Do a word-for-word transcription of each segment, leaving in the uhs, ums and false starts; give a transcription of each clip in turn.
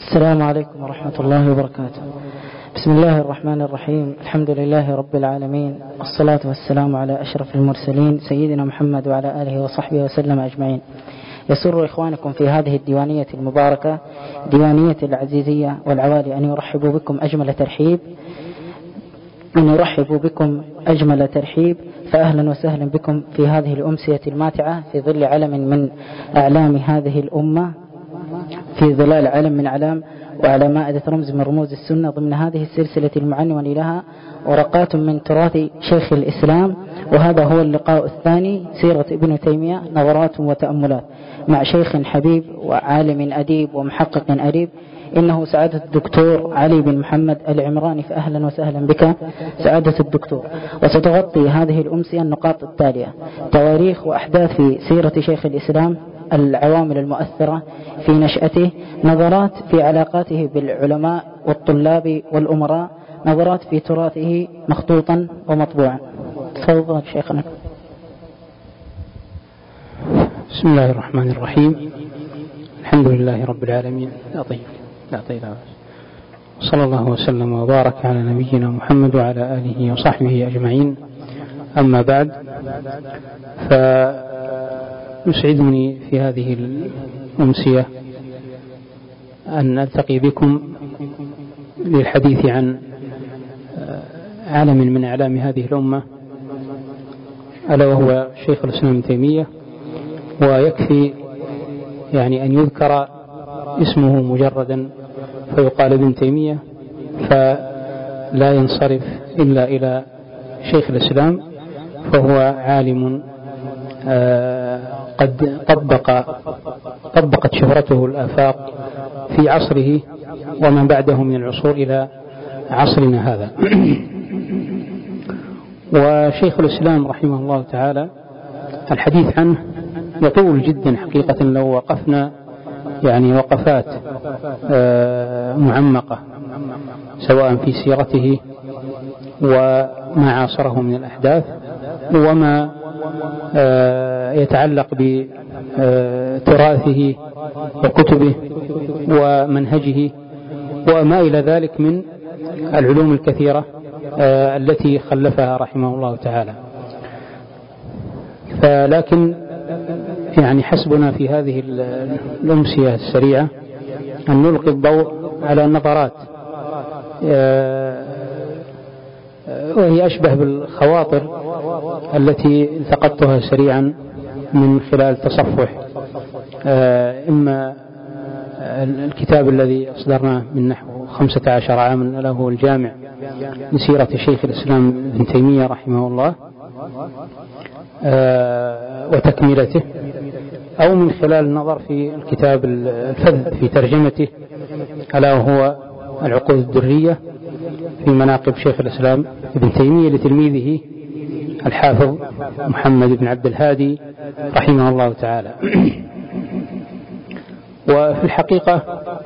السلام عليكم ورحمة الله وبركاته. بسم الله الرحمن الرحيم. الحمد لله رب العالمين، والصلاة والسلام على أشرف المرسلين سيدنا محمد وعلى آله وصحبه وسلم أجمعين. يسر إخوانكم في هذه الديوانية المباركة ديوانية العزيزية والعوالي أن يرحبوا بكم أجمل ترحيب أن يرحبوا بكم أجمل ترحيب فأهلا وسهلا بكم في هذه الأمسية الماتعة في ظل علم من أعلام هذه الأمة، في ظلال علم من علام وعلى مائدة رمز من رموز السنة، ضمن هذه السلسلة المعنون لها ورقات من تراث شيخ الإسلام. وهذا هو اللقاء الثاني، سيرة ابن تيمية نظرات وتأملات، مع شيخ حبيب وعالم أديب ومحقق أديب، إنه سعادة الدكتور علي بن محمد العمراني. فأهلا وسهلا بك سعادة الدكتور. وستغطي هذه الأمسية النقاط التالية: تواريخ وأحداث في سيرة شيخ الإسلام، العوامل المؤثرة في نشأته، نظرات في علاقاته بالعلماء والطلاب والأمراء، نظرات في تراثه مخطوطا ومطبوعا. تفضل شيخنا. بسم الله الرحمن الرحيم. الحمد لله رب العالمين. لا طيب لا طيب صلى الله وسلم وبارك على نبينا محمد وعلى آله وصحبه أجمعين. أما بعد، فيسعدني في هذه الأمسية أن ألتقي بكم للحديث عن عالم من أعلام هذه الأمة، ألا وهو شيخ الإسلام ابن تيمية. ويكفي يعني أن يذكر اسمه مجردا فيقال ابن تيمية، فلا ينصرف إلا إلى شيخ الإسلام، فهو عالم قد طبق طبقت شهرته الآفاق في عصره ومن بعده من العصور إلى عصرنا هذا. وشيخ الإسلام رحمه الله تعالى الحديث عنه يطول جدا حقيقة، لو وقفنا يعني وقفات معمقة سواء في سيرته وما عاصره من الأحداث وما يتعلق بتراثه وكتبه ومنهجه وما إلى ذلك من العلوم الكثيرة التي خلفها رحمه الله تعالى. فلكن يعني حسبنا في هذه الأمسية السريعة أن نلقي الضوء على نظرات وهي أشبه بالخواطر التي التقطتها سريعا من خلال تصفح إما الكتاب الذي أصدرناه من نحو خمسة عشر عاما له هو الجامع لسيرة شيخ الإسلام ابن تيمية رحمه الله وتكملته، أو من خلال النظر في الكتاب الفذ في ترجمته ألا وهو العقود الدرية في مناقب شيخ الإسلام ابن تيمية لتلميذه الحافظ محمد بن عبد الهادي رحمه الله تعالى. وفي الحقيقة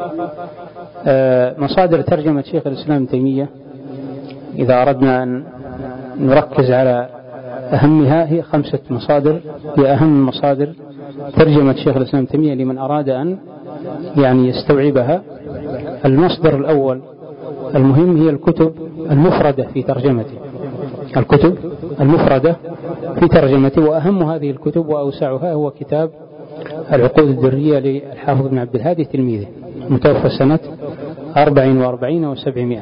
مصادر ترجمة شيخ الإسلام ابن تيمية إذا أردنا أن نركز على أهمها هي خمسة مصادر، هي أهم مصادر ترجمة شيخ الإسلام ابن تيمية لمن أراد أن يعني يستوعبها. المصدر الأول المهم هي الكتب المفردة في ترجمته، الكتب المفردة في ترجمته، وأهم هذه الكتب وأوسعها هو كتاب العقود الدرية للحافظ بن عبد الهادي تلميذه، متوفى سنة أربع وأربعين وسبعمائة.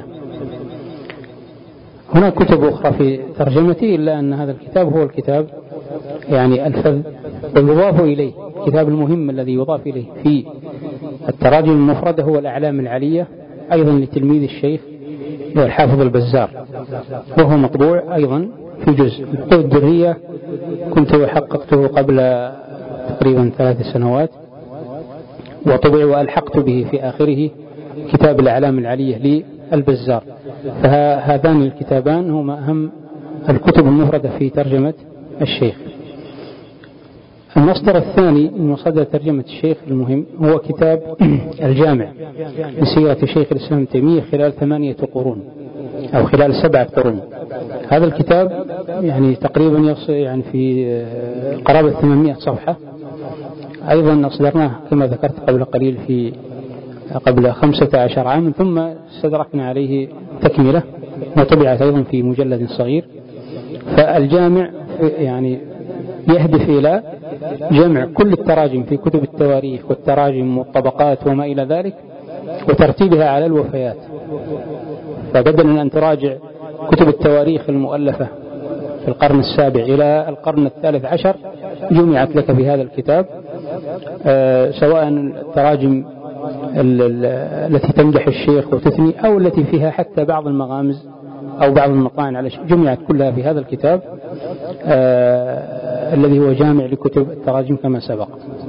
هناك كتب أخرى في ترجمته، إلا أن هذا الكتاب هو الكتاب يعني الفذ ويضاف إليه. الكتاب المهم الذي يضاف إليه في التراجم المفردة هو الأعلام العلية، أيضا لتلميذ الشيخ الحافظ البزار، وهو مطبوع أيضا في جزء. العقود الدرية كنت حققته قبل تقريبا ثلاث سنوات وطبع وألحقت به في آخره كتاب الأعلام العلية للبزار. فهذان الكتابان هما أهم الكتب المفردة في ترجمة الشيخ. المصدر الثاني من مصادر ترجمة الشيخ المهم هو كتاب الجامع لسيرة شيخ الإسلام ابن تيمية خلال ثمانية قرون أو خلال سبعة قرون. هذا الكتاب يعني تقريبا يصل يعني في قرابة ثمانمائة صفحة، أيضا أصدرناه كما ذكرت قبل قليل في قبل خمسة عشر عاما، ثم استدركنا عليه تكملة وطبعت أيضا في مجلد صغير. فالجامع يعني يهدف إلى جمع كل التراجم في كتب التواريخ والتراجم والطبقات وما إلى ذلك وترتيبها على الوفيات. فبدلا أن تراجع كتب التواريخ المؤلفة في القرن السابع إلى القرن الثالث عشر جمعت لك في هذا الكتاب، آه سواء التراجم التي تمدح الشيخ وتثني أو التي فيها حتى بعض المغامز أو بعض المطاعن على شيء، جمعت كلها في هذا الكتاب آه الذي هو جامع لكتب التراجم كما سبق.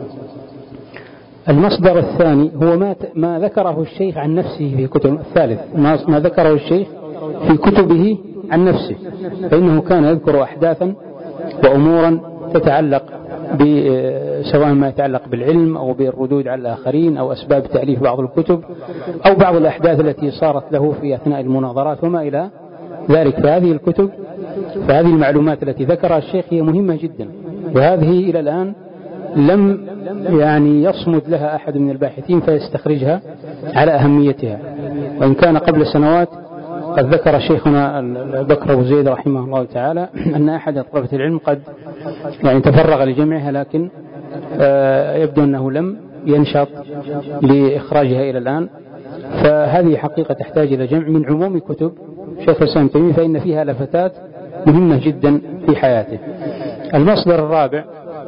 المصدر الثاني هو ما ما ذكره الشيخ عن نفسه في كتب. الثالث ما ذكره الشيخ في كتبه عن نفسه، فإنه كان يذكر أحداثا وأمورا تتعلق سواء ما يتعلق بالعلم أو بالردود على الآخرين أو أسباب تأليف بعض الكتب أو بعض الأحداث التي صارت له في أثناء المناظرات وما إلى ذلك. فهذه الكتب فهذه المعلومات التي ذكرها الشيخ هي مهمة جدا، وهذه إلى الآن لم يعني يصمد لها أحد من الباحثين فيستخرجها على أهميتها، وإن كان قبل سنوات قد ذكر شيخنا بكر أبو زيد رحمه الله تعالى أن أحد طلبة العلم قد يعني تفرغ لجمعها، لكن يبدو أنه لم ينشط لإخراجها إلى الآن. فهذه حقيقة تحتاج إلى جمع من عموم كتب شيخ الإسلام ابن تيمية، فإن فيها لفتات مهمة جدا في حياته. المصدر الرابع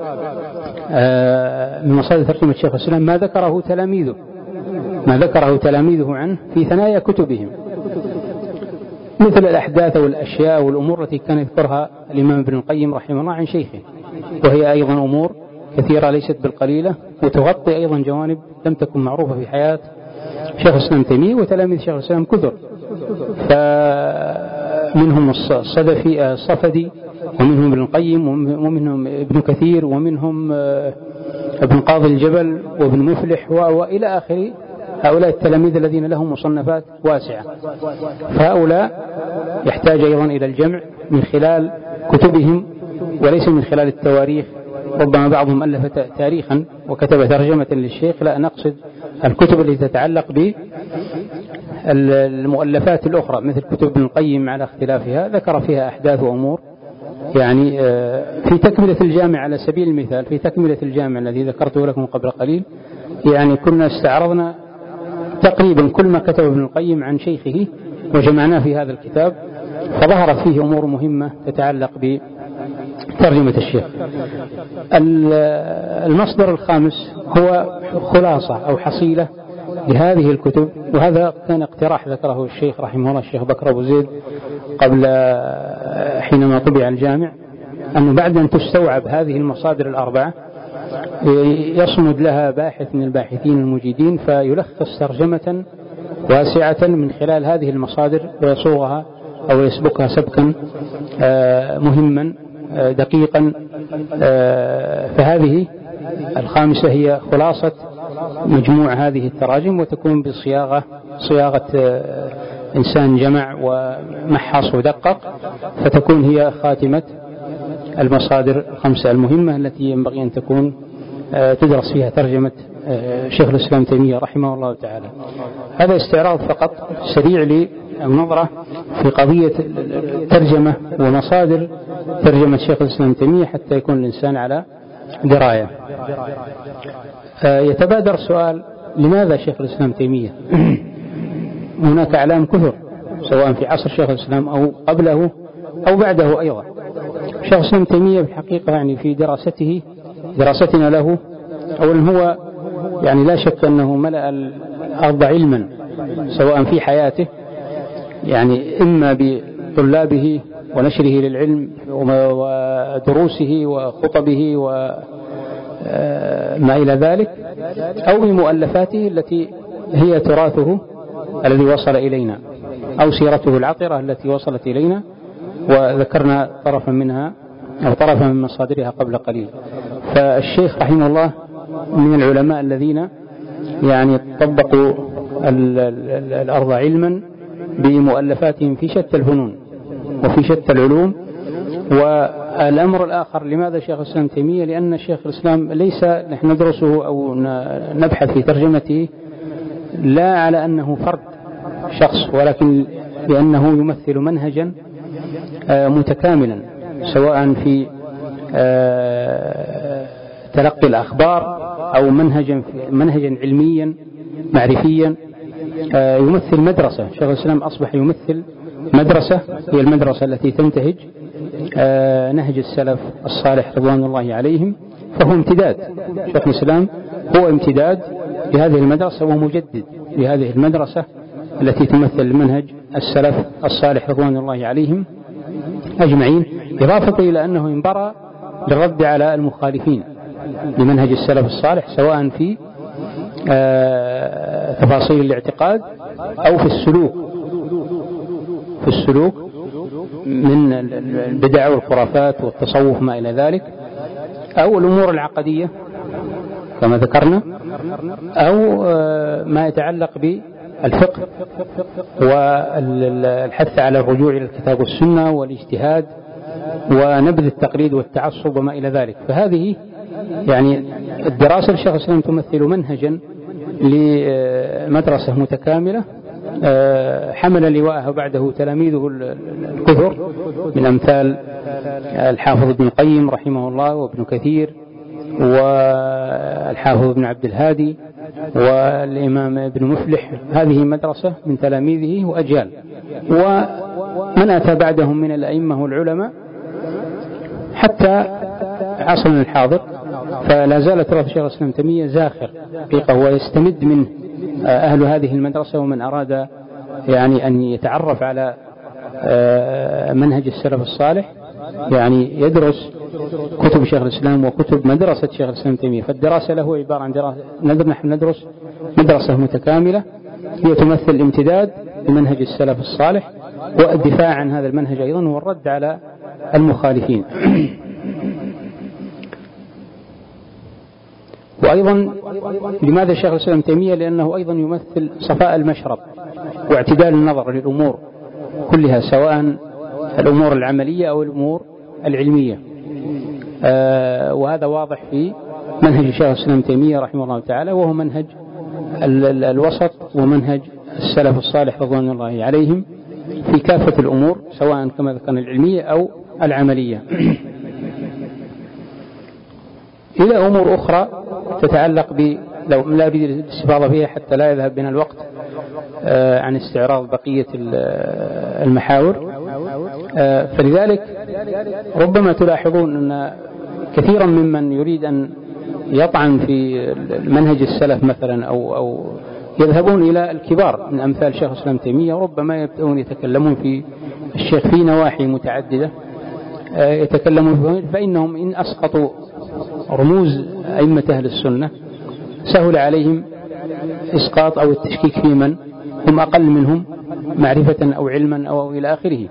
من مصادر ترجمة شيخ الإسلام ما ذكره تلاميذه ما ذكره تلاميذه عنه في ثنايا كتبهم، مثل الأحداث والأشياء والأمور التي كان يذكرها الإمام ابن القيم رحمه الله عن شيخه، وهي أيضا أمور كثيرة ليست بالقليلة، وتغطي أيضا جوانب لم تكن معروفة في حياة شيخ الإسلام ابن تيمية وتلاميذ شيخ الإسلام كثر. فمنهم الصدفي الصفدي، ومنهم ابن القيم، ومنهم ابن كثير، ومنهم ابن قاضي الجبل وابن مفلح وإلى آخر هؤلاء التلاميذ الذين لهم مصنفات واسعة. فهؤلاء يحتاج أيضا إلى الجمع من خلال كتبهم وليس من خلال التواريخ. ربما بعضهم ألف تاريخا وكتب ترجمة للشيخ، لا نقصد الكتب التي تتعلق بالمؤلفات الأخرى مثل كتب ابن القيم على اختلافها، ذكر فيها أحداث وأمور. يعني في تكملة الجامع على سبيل المثال، في تكملة الجامع الذي ذكرته لكم قبل قليل، يعني كنا استعرضنا تقريبا كل ما كتب ابن القيم عن شيخه وجمعناه في هذا الكتاب، فظهرت فيه أمور مهمة تتعلق بترجمة الشيخ. المصدر الخامس هو خلاصة أو حصيلة لهذه الكتب، وهذا كان اقتراح ذكره الشيخ رحمه الله الشيخ بكر أبو زيد قبل حينما طبع الجامع، أنه بعد أن تستوعب هذه المصادر الأربعة يصمد لها باحث من الباحثين المجيدين فيلخص ترجمة واسعة من خلال هذه المصادر ويصوغها أو يسبقها سبكا مهما دقيقا. فهذه الخامسة هي خلاصة مجموع هذه التراجم، وتكون بصياغة صياغة إنسان جمع ومحص ودقق، فتكون هي خاتمة المصادر الخمسة المهمة التي ينبغي أن تكون تدرس فيها ترجمة شيخ الإسلام ابن تيمية رحمه الله تعالى. هذا استعراض فقط سريع للنظرة في قضية الترجمة ومصادر ترجمة شيخ الإسلام ابن تيمية حتى يكون الإنسان على دراية. يتبادر سؤال: لماذا شيخ الإسلام ابن تيمية؟ هناك أعلام كثر سواء في عصر شيخ الإسلام أو قبله أو بعده أيضا. شيخ الإسلام ابن تيمية بالحقيقة يعني في دراسته دراستنا له، أولا هو يعني لا شك أنه ملأ الأرض علما سواء في حياته، يعني إما بطلابه ونشره للعلم ودروسه وخطبه وما إلى ذلك، أو بمؤلفاته التي هي تراثه الذي وصل إلينا، أو سيرته العطرة التي وصلت إلينا وذكرنا طرفا منها أو طرفا من مصادرها قبل قليل. فالشيخ رحمه الله من العلماء الذين يعني طبقوا الأرض علما بمؤلفاتهم في شتى الفنون وفي شتى العلوم. والأمر الآخر: لماذا شيخ الإسلام تيمية؟ لأن شيخ الإسلام ليس نحن ندرسه أو نبحث في ترجمته لا على أنه فرد شخص، ولكن لأنه يمثل منهجا متكاملا، سواء في تلقي الأخبار أو منهجا منهجا علميا معرفيا، يمثل مدرسة. شيخ الإسلام أصبح يمثل مدرسة، هي المدرسة التي تنتهج نهج السلف الصالح رضوان الله عليهم، فهو امتداد. شيخ الإسلام هو امتداد لهذه المدرسة ومجدد لهذه المدرسة التي تمثل منهج السلف الصالح رضوان الله عليهم أجمعين، إضافة إلى أنه انبرى للرد على المخالفين لمنهج السلف الصالح، سواء في تفاصيل الاعتقاد أو في السلوك في السلوك من البدع والخرافات والتصوف ما إلى ذلك، أو الأمور العقدية كما ذكرنا، أو ما يتعلق بالفقه والحث على الرجوع إلى الكتاب والسنة والاجتهاد ونبذ التقليد والتعصب وما إلى ذلك. فهذه يعني الدراسة للشيخ الإسلام تمثل منهجا لمدرسة متكاملة حمل لواءها بعده تلاميذه الكثر من أمثال الحافظ ابن القيم رحمه الله وابن كثير والحافظ ابن عبد الهادي والإمام ابن مفلح. هذه مدرسة من تلاميذه وأجيال، ومن أتى بعدهم من الأئمة والعلماء حتى عصرنا الحاضر، فلا زال تراث شيخ الإسلام تيمية زاخر حقيقة، ويستمد منه أهل هذه المدرسة، ومن أراد يعني أن يتعرف على منهج السلف الصالح يعني يدرس كتب شيخ الإسلام وكتب مدرسة شيخ الإسلام تيمية. فالدراسة له عبارة عن دراسة، نحن ندرس مدرسة متكاملة هي تمثل امتداد لمنهج السلف الصالح والدفاع عن هذا المنهج أيضا والرد على المخالفين. وأيضا لماذا شيخ الإسلام تيمية؟ لأنه أيضا يمثل صفاء المشرب واعتدال النظر للأمور كلها، سواء الأمور العملية أو الأمور العلمية، آه وهذا واضح في منهج شيخ الإسلام تيمية رحمه الله تعالى، وهو منهج الوسط ومنهج السلف الصالح رضوان الله عليهم في كافة الأمور، سواء كما ذكرنا العلمية أو العملية. إلى أمور أخرى تتعلق ب لو لا أريد الاستفاضة فيها حتى لا يذهب بنا الوقت آه عن استعراض بقية المحاور، آه فلذلك ربما تلاحظون أن كثيرا ممن يريد أن يطعن في منهج السلف مثلا أو أو يذهبون إلى الكبار من أمثال شيخ الإسلام تيمية، وربما يبدأون يتكلمون في الشيخ في نواحي متعددة آه يتكلمون فإنهم إن أسقطوا رموز أئمة أهل السنة سهل عليهم إسقاط أو التشكيك في من هم أقل منهم معرفة أو علما أو إلى آخره.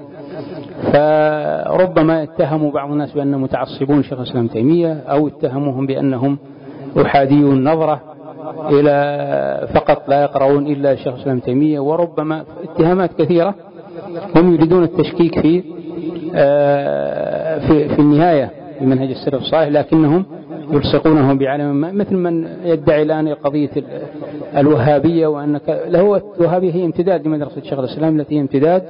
فربما اتهموا بعض الناس بأنهم متعصبون شيخ الإسلام تيمية، أو اتهموهم بأنهم أحاديون النظرة إلى فقط لا يقرؤون إلا شيخ الإسلام تيمية، وربما اتهامات كثيرة هم يريدون التشكيك في في, في النهاية في منهج السلف الصالح، لكنهم يلصقونه بعالم ما، مثل من يدعي الآن قضية الوهابية، وأن له الوهابية هي امتداد لمدرسة شيخ الإسلام التي هي امتداد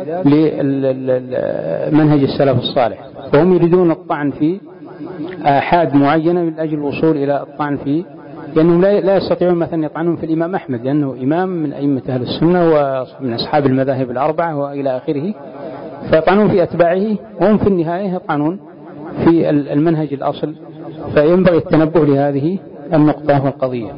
لمنهج السلف الصالح، وهم يريدون الطعن في آحاد معينة من أجل الوصول إلى الطعن في، لأنهم لا يستطيعون مثلا يطعنون في الإمام أحمد لأنه إمام من أئمة أهل السنة ومن أصحاب المذاهب الأربعة وإلى آخره، فيطعنون في أتباعه وهم في النهاية يطعنون في المنهج الأصل. فينبغي التنبه لهذه النقطة والقضية.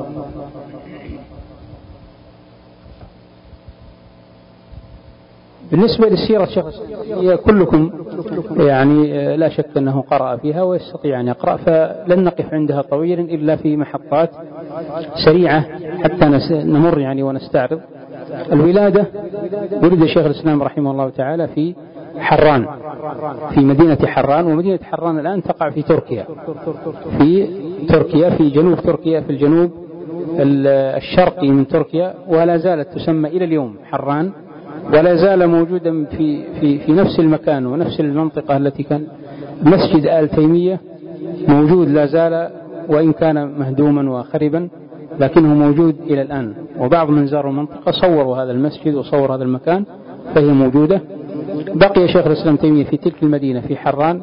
بالنسبة للسيرة الشيخ هي كلكم يعني لا شك أنه قرأ فيها ويستطيع أن يقرأ، فلن نقف عندها طويلا إلا في محطات سريعة حتى نمر يعني ونستعرض. الولادة، ولد شيخ الإسلام رحمه الله تعالى في حران، في مدينة حران، ومدينة حران الآن تقع في تركيا، في تركيا في جنوب تركيا، في الجنوب الشرقي من تركيا، ولا زالت تسمى إلى اليوم حران، ولا زال موجودا في في في نفس المكان ونفس المنطقة التي كان مسجد آل تيمية موجود لا زال، وإن كان مهدوما وخربا لكنه موجود إلى الآن، وبعض من زاروا المنطقة صوروا هذا المسجد وصوروا هذا المكان، فهي موجودة. بقي شيخ الإسلام تيمية في تلك المدينة في حران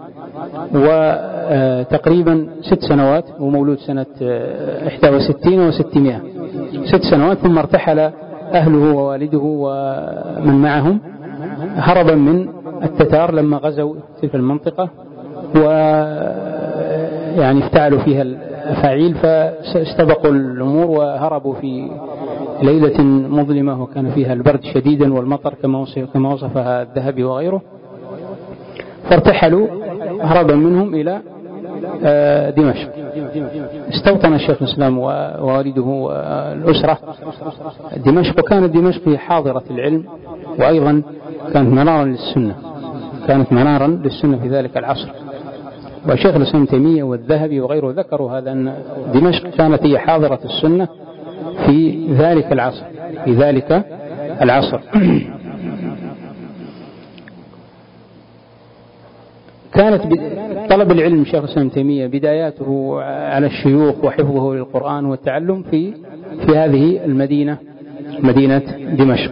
وتقريبا ست سنوات، ومولود سنة إحدى وستين وستمائة، ست سنوات، ثم ارتحل أهله ووالده ومن معهم هربا من التتار لما غزوا تلك المنطقة ويعني افتعلوا فيها الأفاعيل، فاستبقوا الأمور وهربوا في ليلة مظلمة وكان فيها البرد شديدا والمطر كما وصفها الذهبي وغيره، فارتحلوا هربا منهم إلى دمشق. استوطن الشيخ الإسلام ووالده والأسرة دمشق، وكانت دمشق هي حاضرة العلم، وأيضا كانت منارا للسنة، كانت منارا للسنة في ذلك العصر. وشيخ الإسلام تيمية والذهبي وغيره ذكروا هذا، أن دمشق كانت هي حاضرة السنة في ذلك العصر في ذلك العصر كانت طلب العلم شيخ الإسلام تيمية بداياته على الشيوخ وحفظه للقرآن والتعلم في في هذه المدينة، مدينة دمشق.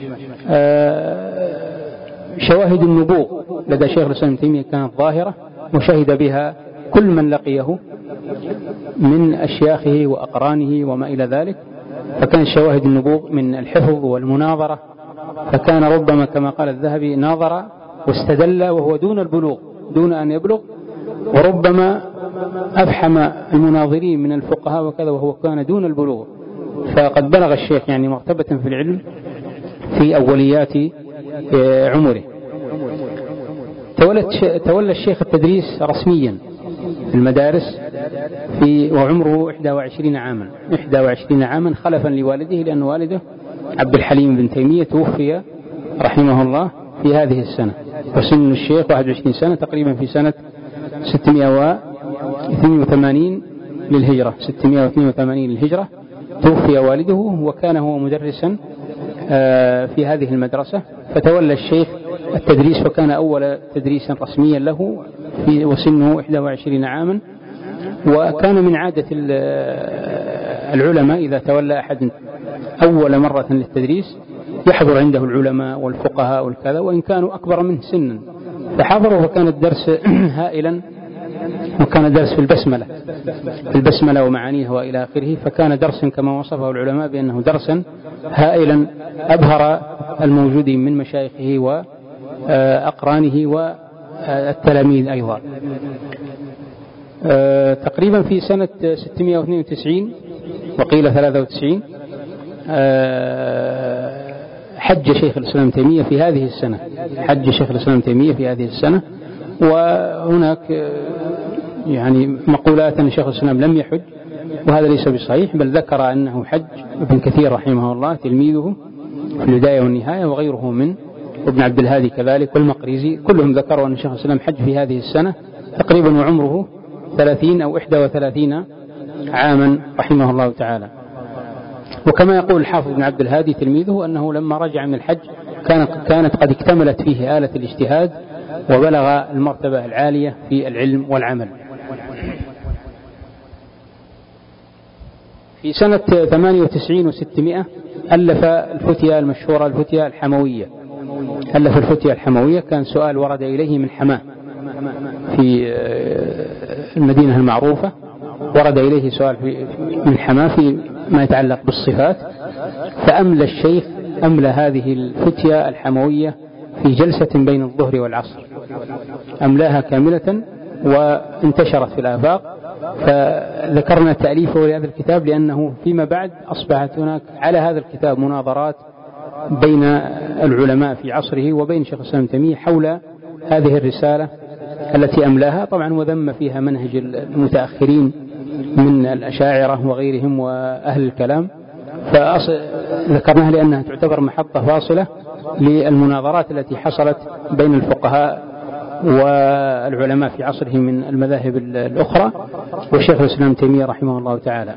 شواهد النبوغ لدى شيخ الإسلام تيمية كانت ظاهرة وشهد بها كل من لقيه من أشياخه وأقرانه وما إلى ذلك، فكان شواهد النبوغ من الحفظ والمناظرة، فكان ربما كما قال الذهبي ناظر واستدل وهو دون البلوغ، دون أن يبلغ، وربما أفحم المناظرين من الفقهاء وكذا وهو كان دون البلوغ. فقد بلغ الشيخ يعني مرتبة في العلم في أوليات عمره. تولى الشيخ التدريس رسميا في المدارس في وعمره إحدى وعشرين عاما إحدى وعشرين عاما خلفا لوالده، لأن والده عبد الحليم بن تيمية توفي رحمه الله في هذه السنة، وسن الشيخ واحد وعشرين سنة تقريبا في سنة ستمائة واثنين وثمانين للهجرة ستمائة واثنين وثمانين للهجرة توفي والده، وكان هو مدرسا في هذه المدرسة، فتولى الشيخ التدريس وكان أول تدريسا رسميا له في وسنه إحدى وعشرين عاما. وكان من عادة العلماء إذا تولى أحد أول مرة للتدريس يحضر عنده العلماء والفقهاء والكذا، وإن كانوا أكبر منه سنا، فحضروا، وكان الدرس هائلا، وكان درس في البسملة في البسملة ومعانيها وإلى آخره، فكان درسا كما وصفه العلماء بأنه درسا هائلا أبهر الموجودين من مشايخه وأقرانه والتلاميذ أيضا. تقريبا في سنة ستمائة واثنين وتسعين وقيل ثلاثة وتسعين حج شيخ الإسلام تيمية في هذه السنة حج شيخ الإسلام تيمية في هذه السنة. وهناك يعني مقولات أن شيخ الإسلام لم يحج، وهذا ليس بصحيح، بل ذكر أنه حج ابن كثير رحمه الله تلميذه في البداية والنهاية، وغيره من ابن عبد الهادي كذلك والمقريزي، كلهم ذكروا أن شيخ الإسلام حج في هذه السنة تقريبا وعمره ثلاثين أو إحدى وثلاثين عاما رحمه الله تعالى. وكما يقول الحافظ ابن عبد الهادي تلميذه أنه لما رجع من الحج كانت قد اكتملت فيه آلة الاجتهاد وبلغ المرتبة العالية في العلم والعمل. في سنة ثمانية وتسعين وستمائة ألف الفتية المشهورة الفتية الحموية ألف الفتية الحموية كان سؤال ورد إليه من حماه في المدينة المعروفة، ورد إليه سؤال من حماه في ما يتعلق بالصفات، فأملى الشيخ أملى هذه الفتية الحموية في جلسة بين الظهر والعصر، أملاها كاملة وانتشرت في الآفاق. فذكرنا تأليفه لهذا الكتاب لأنه فيما بعد أصبحت هناك على هذا الكتاب مناظرات بين العلماء في عصره وبين شيخ الإسلام تيمية حول هذه الرسالة التي أملاها، طبعا وذم فيها منهج المتأخرين من الأشاعرة وغيرهم وأهل الكلام، فذكرناها لأنها تعتبر محطة فاصلة للمناظرات التي حصلت بين الفقهاء والعلماء في عصره من المذاهب الأخرى والشيخ الإسلام تيمية رحمه الله تعالى.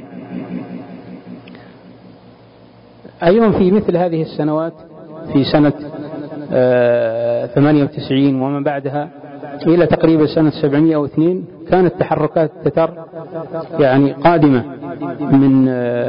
أيضا في مثل هذه السنوات في سنة ثمانية وتسعين وما بعدها إلى تقريبا سنة سبعمائة واثنين كانت تحركات التتر يعني قادمة من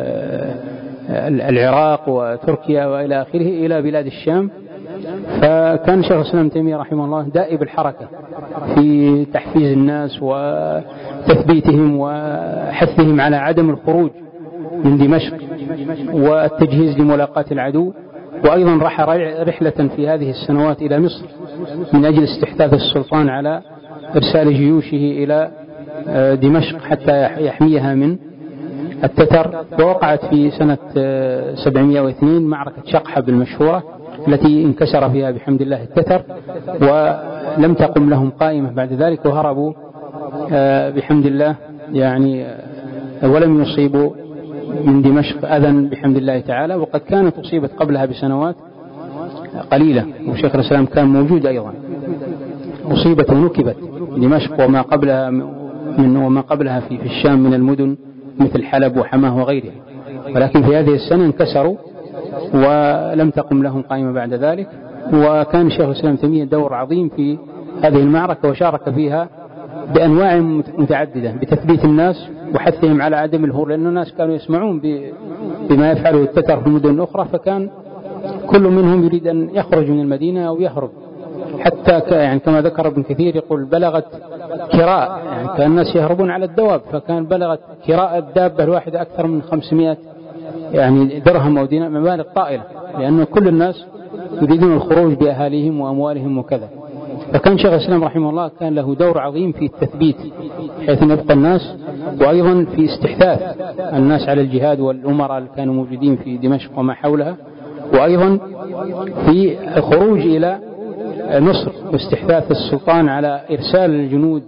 العراق وتركيا وإلى آخره إلى بلاد الشام. فكان شيخ الإسلام ابن تيمية رحمه الله دائب الحركة في تحفيز الناس وتثبيتهم وحثهم على عدم الخروج من دمشق والتجهيز لملاقاة العدو. وأيضا راح رحلة في هذه السنوات إلى مصر من أجل استحداث السلطان على إرسال جيوشه إلى دمشق حتى يحميها من التتر. ووقعت في سنة سبعمائة واثنين معركة شقحب المشهورة التي انكسر فيها بحمد الله التتر، ولم تقم لهم قائمة بعد ذلك، وهربوا بحمد الله يعني ولم يصيبوا من دمشق أذى بحمد الله تعالى. وقد كانت أصيبت قبلها بسنوات قليلة وشيخ الإسلام كان موجود أيضا، أصيبت ونكبت دمشق وما قبلها من وما قبلها في في الشام من المدن مثل حلب وحماه وغيرها، ولكن في هذه السنة انكسروا ولم تقم لهم قائمة بعد ذلك. وكان الشيخ الإسلام تيمية دور عظيم في هذه المعركة وشارك فيها بأنواع متعددة بتثبيت الناس وحثهم على عدم الهروب، لأن الناس كانوا يسمعون بما يفعله التتر في المدن الأخرى، فكان كل منهم يريد أن يخرج من المدينة أو يهرب، حتى يعني كما ذكر ابن كثير يقول بلغت كراء، يعني كان الناس يهربون على الدواب، فكان بلغت كراء الدابة الواحدة أكثر من خمسمائة يعني درهم أو دينار، مبالغ طائلة، لأن كل الناس يريدون الخروج بأهاليهم وأموالهم وكذا. فكان شيخ الإسلام رحمه الله كان له دور عظيم في التثبيت حيث يبقى الناس، وأيضا في استحثاث الناس على الجهاد والأمراء اللي كانوا موجودين في دمشق وما حولها، وأيضا في الخروج إلى مصر واستحثاث السلطان على إرسال الجنود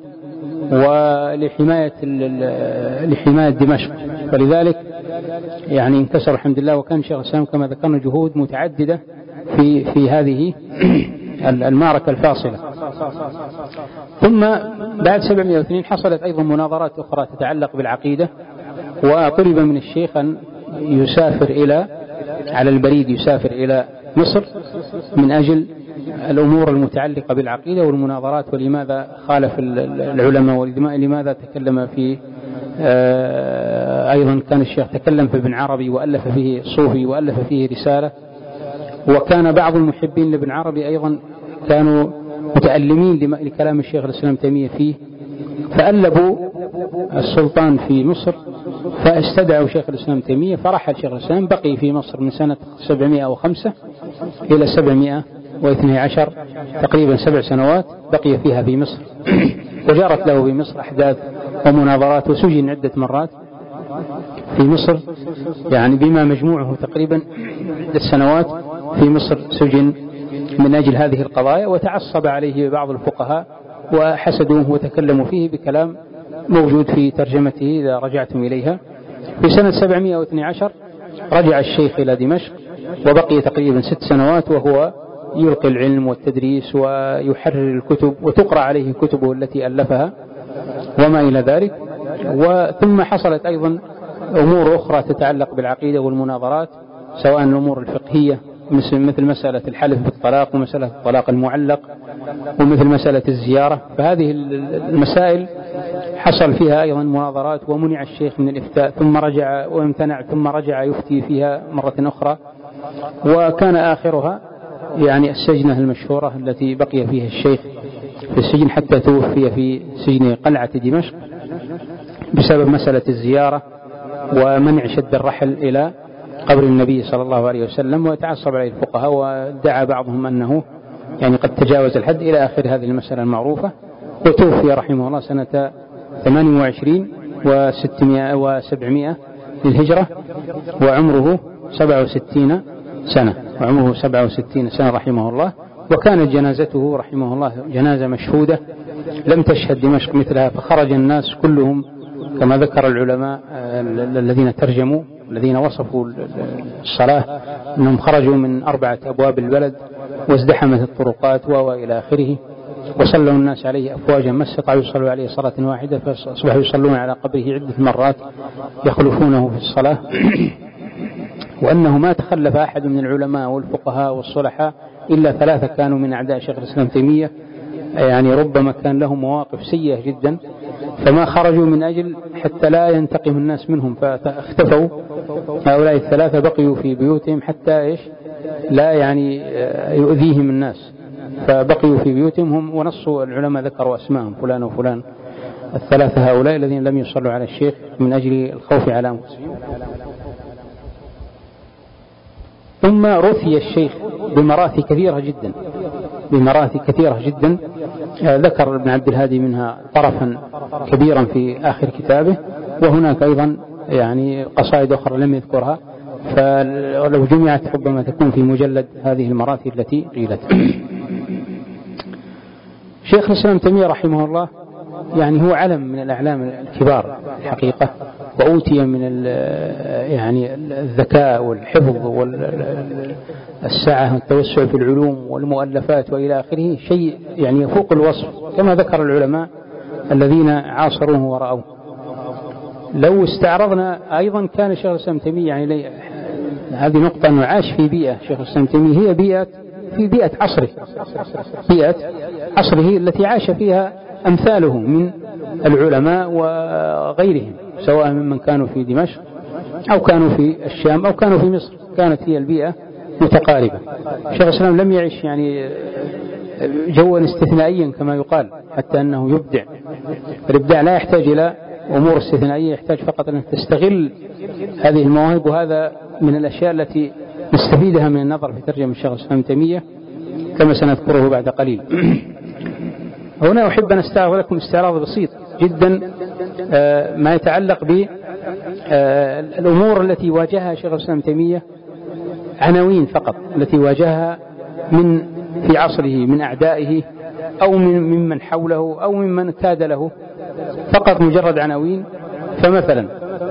ولحماية لحماية دمشق. فلذلك يعني انكسر الحمد لله. وكان شيخ الإسلام كما ذكرنا جهود متعددة في في هذه المعركة الفاصلة. ثم بعد سبعمائة واثنين حصلت أيضا مناظرات أخرى تتعلق بالعقيدة، وطلب من الشيخ أن يسافر إلى على البريد يسافر إلى مصر من أجل الأمور المتعلقة بالعقيدة والمناظرات، ولماذا خالف العلماء ولماذا تكلم في أيضا كان الشيخ تكلم في ابن عربي وألف فيه صوفي وألف فيه رسالة. وكان بعض المحبين لابن عربي أيضا كانوا متألمين لكلام الشيخ الإسلام تيمية فيه، فألبوا السلطان في مصر فاستدعوا شيخ الإسلام تيمية، فرحل شيخ الإسلام بقي في مصر من سنة سبعمائة وخمسة إلى سبعمائة واثني عشر، تقريبا سبع سنوات بقي فيها في مصر. وجرت له في مصر أحداث ومناظرات، وسجن عدة مرات في مصر، يعني بما مجموعه تقريبا عدة سنوات في مصر سجن من أجل هذه القضايا. وتعصب عليه بعض الفقهاء وحسدوه وتكلموا فيه بكلام موجود في ترجمته إذا رجعتم إليها. في سنة سبعمائة واثني عشر رجع الشيخ إلى دمشق وبقي تقريبا ست سنوات وهو يلقي العلم والتدريس ويحرر الكتب وتقرأ عليه كتبه التي ألفها وما إلى ذلك. وثم حصلت أيضا أمور أخرى تتعلق بالعقيدة والمناظرات، سواء الأمور الفقهية مثل مسألة الحلف بالطلاق ومسألة الطلاق المعلق ومثل مسألة الزيارة. فهذه المسائل حصل فيها أيضا مناظرات، ومنع الشيخ من الإفتاء ثم رجع وامتنع ثم رجع يفتي فيها مرة أخرى. وكان آخرها يعني السجنة المشهورة التي بقي فيها الشيخ في السجن حتى توفي في سجن قلعة دمشق بسبب مسألة الزيارة ومنع شد الرحل إلى قبر النبي صلى الله عليه وسلم. وتعصب عليه الفقهاء وادعى بعضهم أنه يعني قد تجاوز الحد إلى آخر هذه المسألة المعروفة. وتوفي رحمه الله سنة ثمانية وعشرين وستمائة وسبعمائة للهجرة وعمره سبعة وستين سنة وعمره سبعة وستين سنة رحمه الله. وكانت جنازته رحمه الله جنازة مشهودة لم تشهد دمشق مثلها، فخرج الناس كلهم كما ذكر العلماء الذين ترجموا الذين وصفوا الصلاة أنهم خرجوا من أربعة أبواب البلد وازدحمت الطرقات وإلى آخره، وصلوا الناس عليه أفواجا ما استطاعوا يصلوا عليه صلاة واحدة، فأصبحوا يصلون على قبره عدة مرات يخلفونه في الصلاة. وأنه ما تخلف أحد من العلماء والفقهاء والصلحاء إلا ثلاثة كانوا من أعداء شيخ الإسلام تيمية، يعني ربما كان لهم مواقف سيئة جدا، فما خرجوا من أجل حتى لا ينتقم الناس منهم، فاختفوا هؤلاء الثلاثة، بقيوا في بيوتهم حتى إيش لا يعني يؤذيهم الناس، فبقيوا في بيوتهم هم، ونصوا العلماء ذكروا أسماءهم فلان وفلان، الثلاثة هؤلاء الذين لم يصلوا على الشيخ من أجل الخوف على أنفسهم. ثم رثي الشيخ بمراثي كثيرة جدا، بمراثي كثيرة جدا، ذكر ابن عبد الهادي منها طرفا كبيرا في آخر كتابه، وهناك أيضا يعني قصائد أخرى لم يذكرها، فلو جمعت ربما تكون في مجلد هذه المراثي التي قيلت. شيخ الإسلام تيمية رحمه الله يعني هو علم من الأعلام الكبار الحقيقة، وأوتي من يعني الذكاء والحفظ والسعة والتوسع في العلوم والمؤلفات وإلى آخره، شيء يعني يفوق الوصف كما ذكر العلماء الذين عاصروه ورأوه. لو استعرضنا أيضا كان شيخ الإسلام تيمية يعني هذه نقطة أنه عاش في بيئة، شيخ الإسلام تيمية هي بيئة في بيئة عصره، بيئة عصره التي عاش فيها أمثاله من العلماء وغيرهم، سواء ممن كانوا في دمشق أو كانوا في الشام أو كانوا في مصر، كانت هي البيئة متقاربة. شيخ الإسلام لم يعيش يعني جوا استثنائيا كما يقال حتى أنه يبدع، الإبداع لا يحتاج إلى أمور استثنائية، يحتاج فقط أن تستغل هذه المواهب، وهذا من الأشياء التي نستفيدها من النظر في ترجمة الشيخ الإسلام تيمية كما سنذكره بعد قليل. هنا أحب أن أستعرض لكم استعراض بسيط جدا ما يتعلق بالأمور التي واجهها شيخ الإسلام تيمية، عناوين فقط التي واجهها من في عصره من أعدائه أو من ممن حوله أو ممن كاد له، فقط مجرد عناوين. فمثلا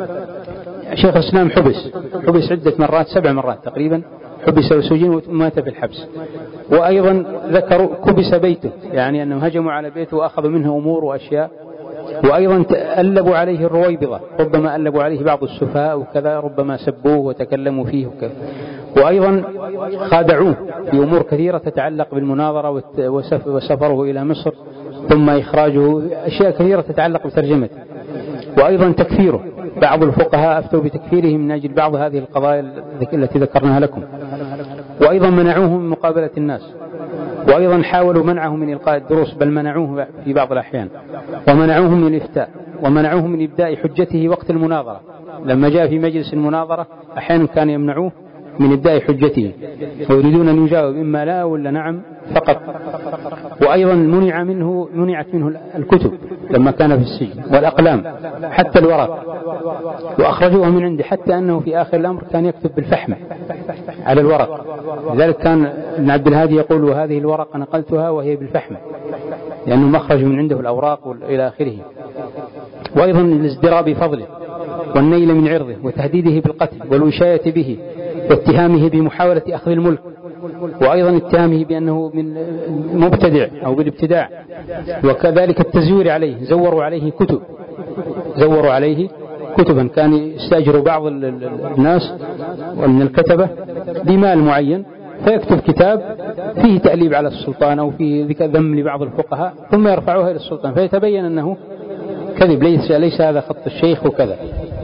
شيخ الإسلام حبس حبس عدة مرات، سبع مرات تقريبا، حبس وسجن ومات في الحبس. وأيضا ذكروا كبس بيته، يعني أنهم هجموا على بيته وأخذوا منه أمور وأشياء. وأيضا ألبوا عليه الرويبضة، ربما ألبوا عليه بعض السفهاء وكذا، ربما سبوه وتكلموا فيه وكذا. وأيضا خادعوه في أمور كثيرة تتعلق بالمناظرة وسفره إلى مصر ثم إخراجه، أشياء كثيرة تتعلق بترجمته. وأيضا تكفيره، بعض الفقهاء أفتوا بتكفيره من أجل بعض هذه القضايا التي ذكرناها لكم. وأيضا منعوه من مقابلة الناس، وأيضا حاولوا منعه من إلقاء الدروس، بل منعوه في بعض الأحيان، ومنعوه من الإفتاء، ومنعوه من إبداء حجته وقت المناظرة. لما جاء في مجلس المناظرة أحيانا كان يمنعوه من إبداء حجته ويريدون أن يجاوب إما لا ولا نعم فقط. وأيضا منع منه منعت منه الكتب لما كان في السجن، والأقلام حتى الورق، وأخرجوها من عنده، حتى أنه في آخر الأمر كان يكتب بالفحم على الورق. لذلك كان ابن عبد الهادي يقول وهذه الورقة نقلتها وهي بالفحم، لأنه مخرج من عنده الأوراق إلى آخره. وأيضا الازدراء بفضله والنيل من عرضه وتهديده بالقتل والوشاية به واتهامه بمحاولة أخذ الملك، وأيضا اتهامه بأنه من مبتدع أو بالابتداع، وكذلك التزوير عليه، زوروا عليه كتب زوروا عليه كتبا، كان يستأجر بعض الناس ومن الكتبة بمال معين فيكتب كتاب فيه تأليب على السلطان أو فيه ذم لبعض الفقهاء ثم يرفعوها إلى السلطان، فيتبين أنه كذب، ليس, ليس هذا خط الشيخ وكذا.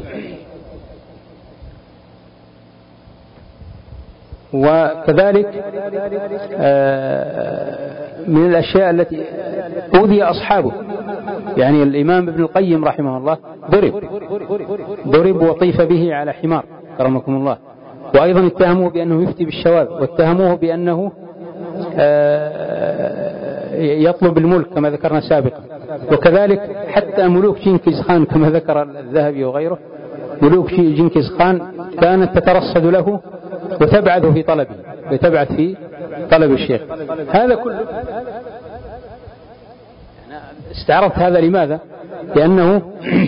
وكذلك من الأشياء التي أوذي أصحابه، يعني الإمام ابن القيم رحمه الله ضرب ضرب وطيف به على حمار كرمكم الله. وأيضا اتهموه بأنه يفتي بالشواذ، واتهموه بأنه يطلب الملك كما ذكرنا سابقا. وكذلك حتى ملوك جنكيز خان كما ذكر الذهبي وغيره، ملوك جنكيز خان كانت تترصد له وتبعث في طلبه وتبعث في طلب الشيخ. هذا كله استعرضت هذا لماذا؟ لأنه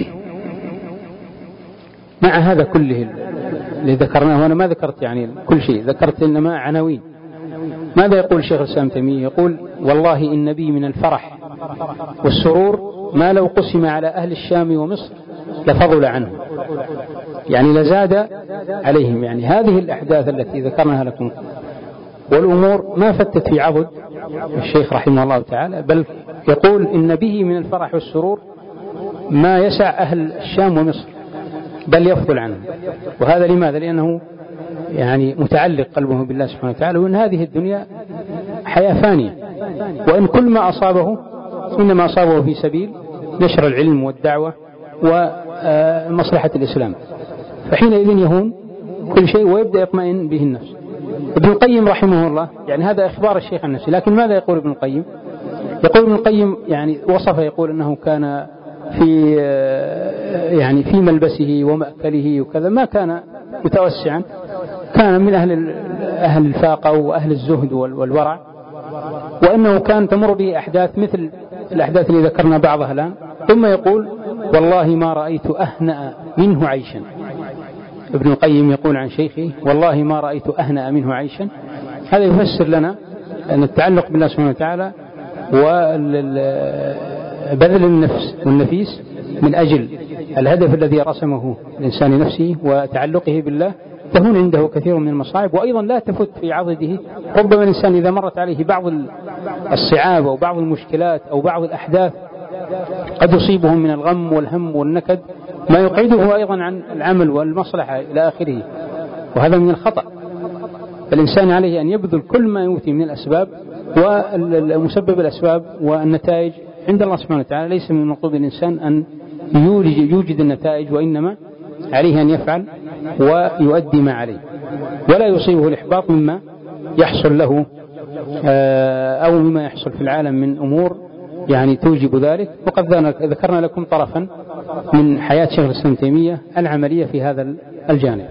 مع هذا كله اللي ذكرناه، وأنا ما ذكرت يعني كل شيء، ذكرت إنما عناوين. ماذا يقول شيخ الإسلام تيمية؟ يقول والله إن بي من الفرح والسرور ما لو قسم على أهل الشام ومصر لفضل عنه، يعني لزاد عليهم. يعني هذه الأحداث التي ذكرناها لكم والأمور ما فتت في عضد الشيخ رحمه الله تعالى، بل يقول إن به من الفرح والسرور ما يسع أهل الشام ومصر بل يفضل عنه. وهذا لماذا؟ لأنه يعني متعلق قلبه بالله سبحانه وتعالى، وإن هذه الدنيا حياة فانية، وإن كل ما أصابه إنما أصابه في سبيل نشر العلم والدعوة ومصلحة الإسلام، فحينئذ يهون كل شيء ويبدأ يطمئن به النفس. ابن القيم رحمه الله يعني هذا إخبار الشيخ عن نفسه، لكن ماذا يقول ابن القيم؟ يقول ابن القيم يعني وصف، يقول أنه كان في يعني في ملبسه ومأكله وكذا ما كان متوسعا، كان من أهل أهل الفاقة وأهل الزهد والورع، وأنه كان تمر به أحداث مثل الأحداث اللي ذكرنا بعضها الآن. ثم يقول والله ما رأيت أهنأ منه عيشا. ابن القيم يقول عن شيخه والله ما رأيت أهنأ منه عيشا. هذا يفسر لنا أن التعلق بالله سبحانه وتعالى وبذل النفس والنفيس من أجل الهدف الذي رسمه الإنسان نفسه وتعلقه بالله تهون عنده كثير من المصاعب، وأيضا لا تفت في عضده. ربما الإنسان إذا مرت عليه بعض الصعاب أو بعض المشكلات أو بعض الأحداث قد يصيبه من الغم والهم والنكد ما يقعده أيضا عن العمل والمصلحة إلى آخره، وهذا من الخطأ. الإنسان عليه أن يبذل كل ما يؤتي من الأسباب، والمسبب الأسباب والنتائج عند الله سبحانه وتعالى. ليس من مطلوب الإنسان أن يوجد النتائج، وإنما عليه أن يفعل ويؤدي ما عليه، ولا يصيبه الإحباط مما يحصل له أو مما يحصل في العالم من أمور يعني توجب ذلك. وقد ذكرنا لكم طرفا من حياة شيخ الإسلام تيمية العملية في هذا الجانب.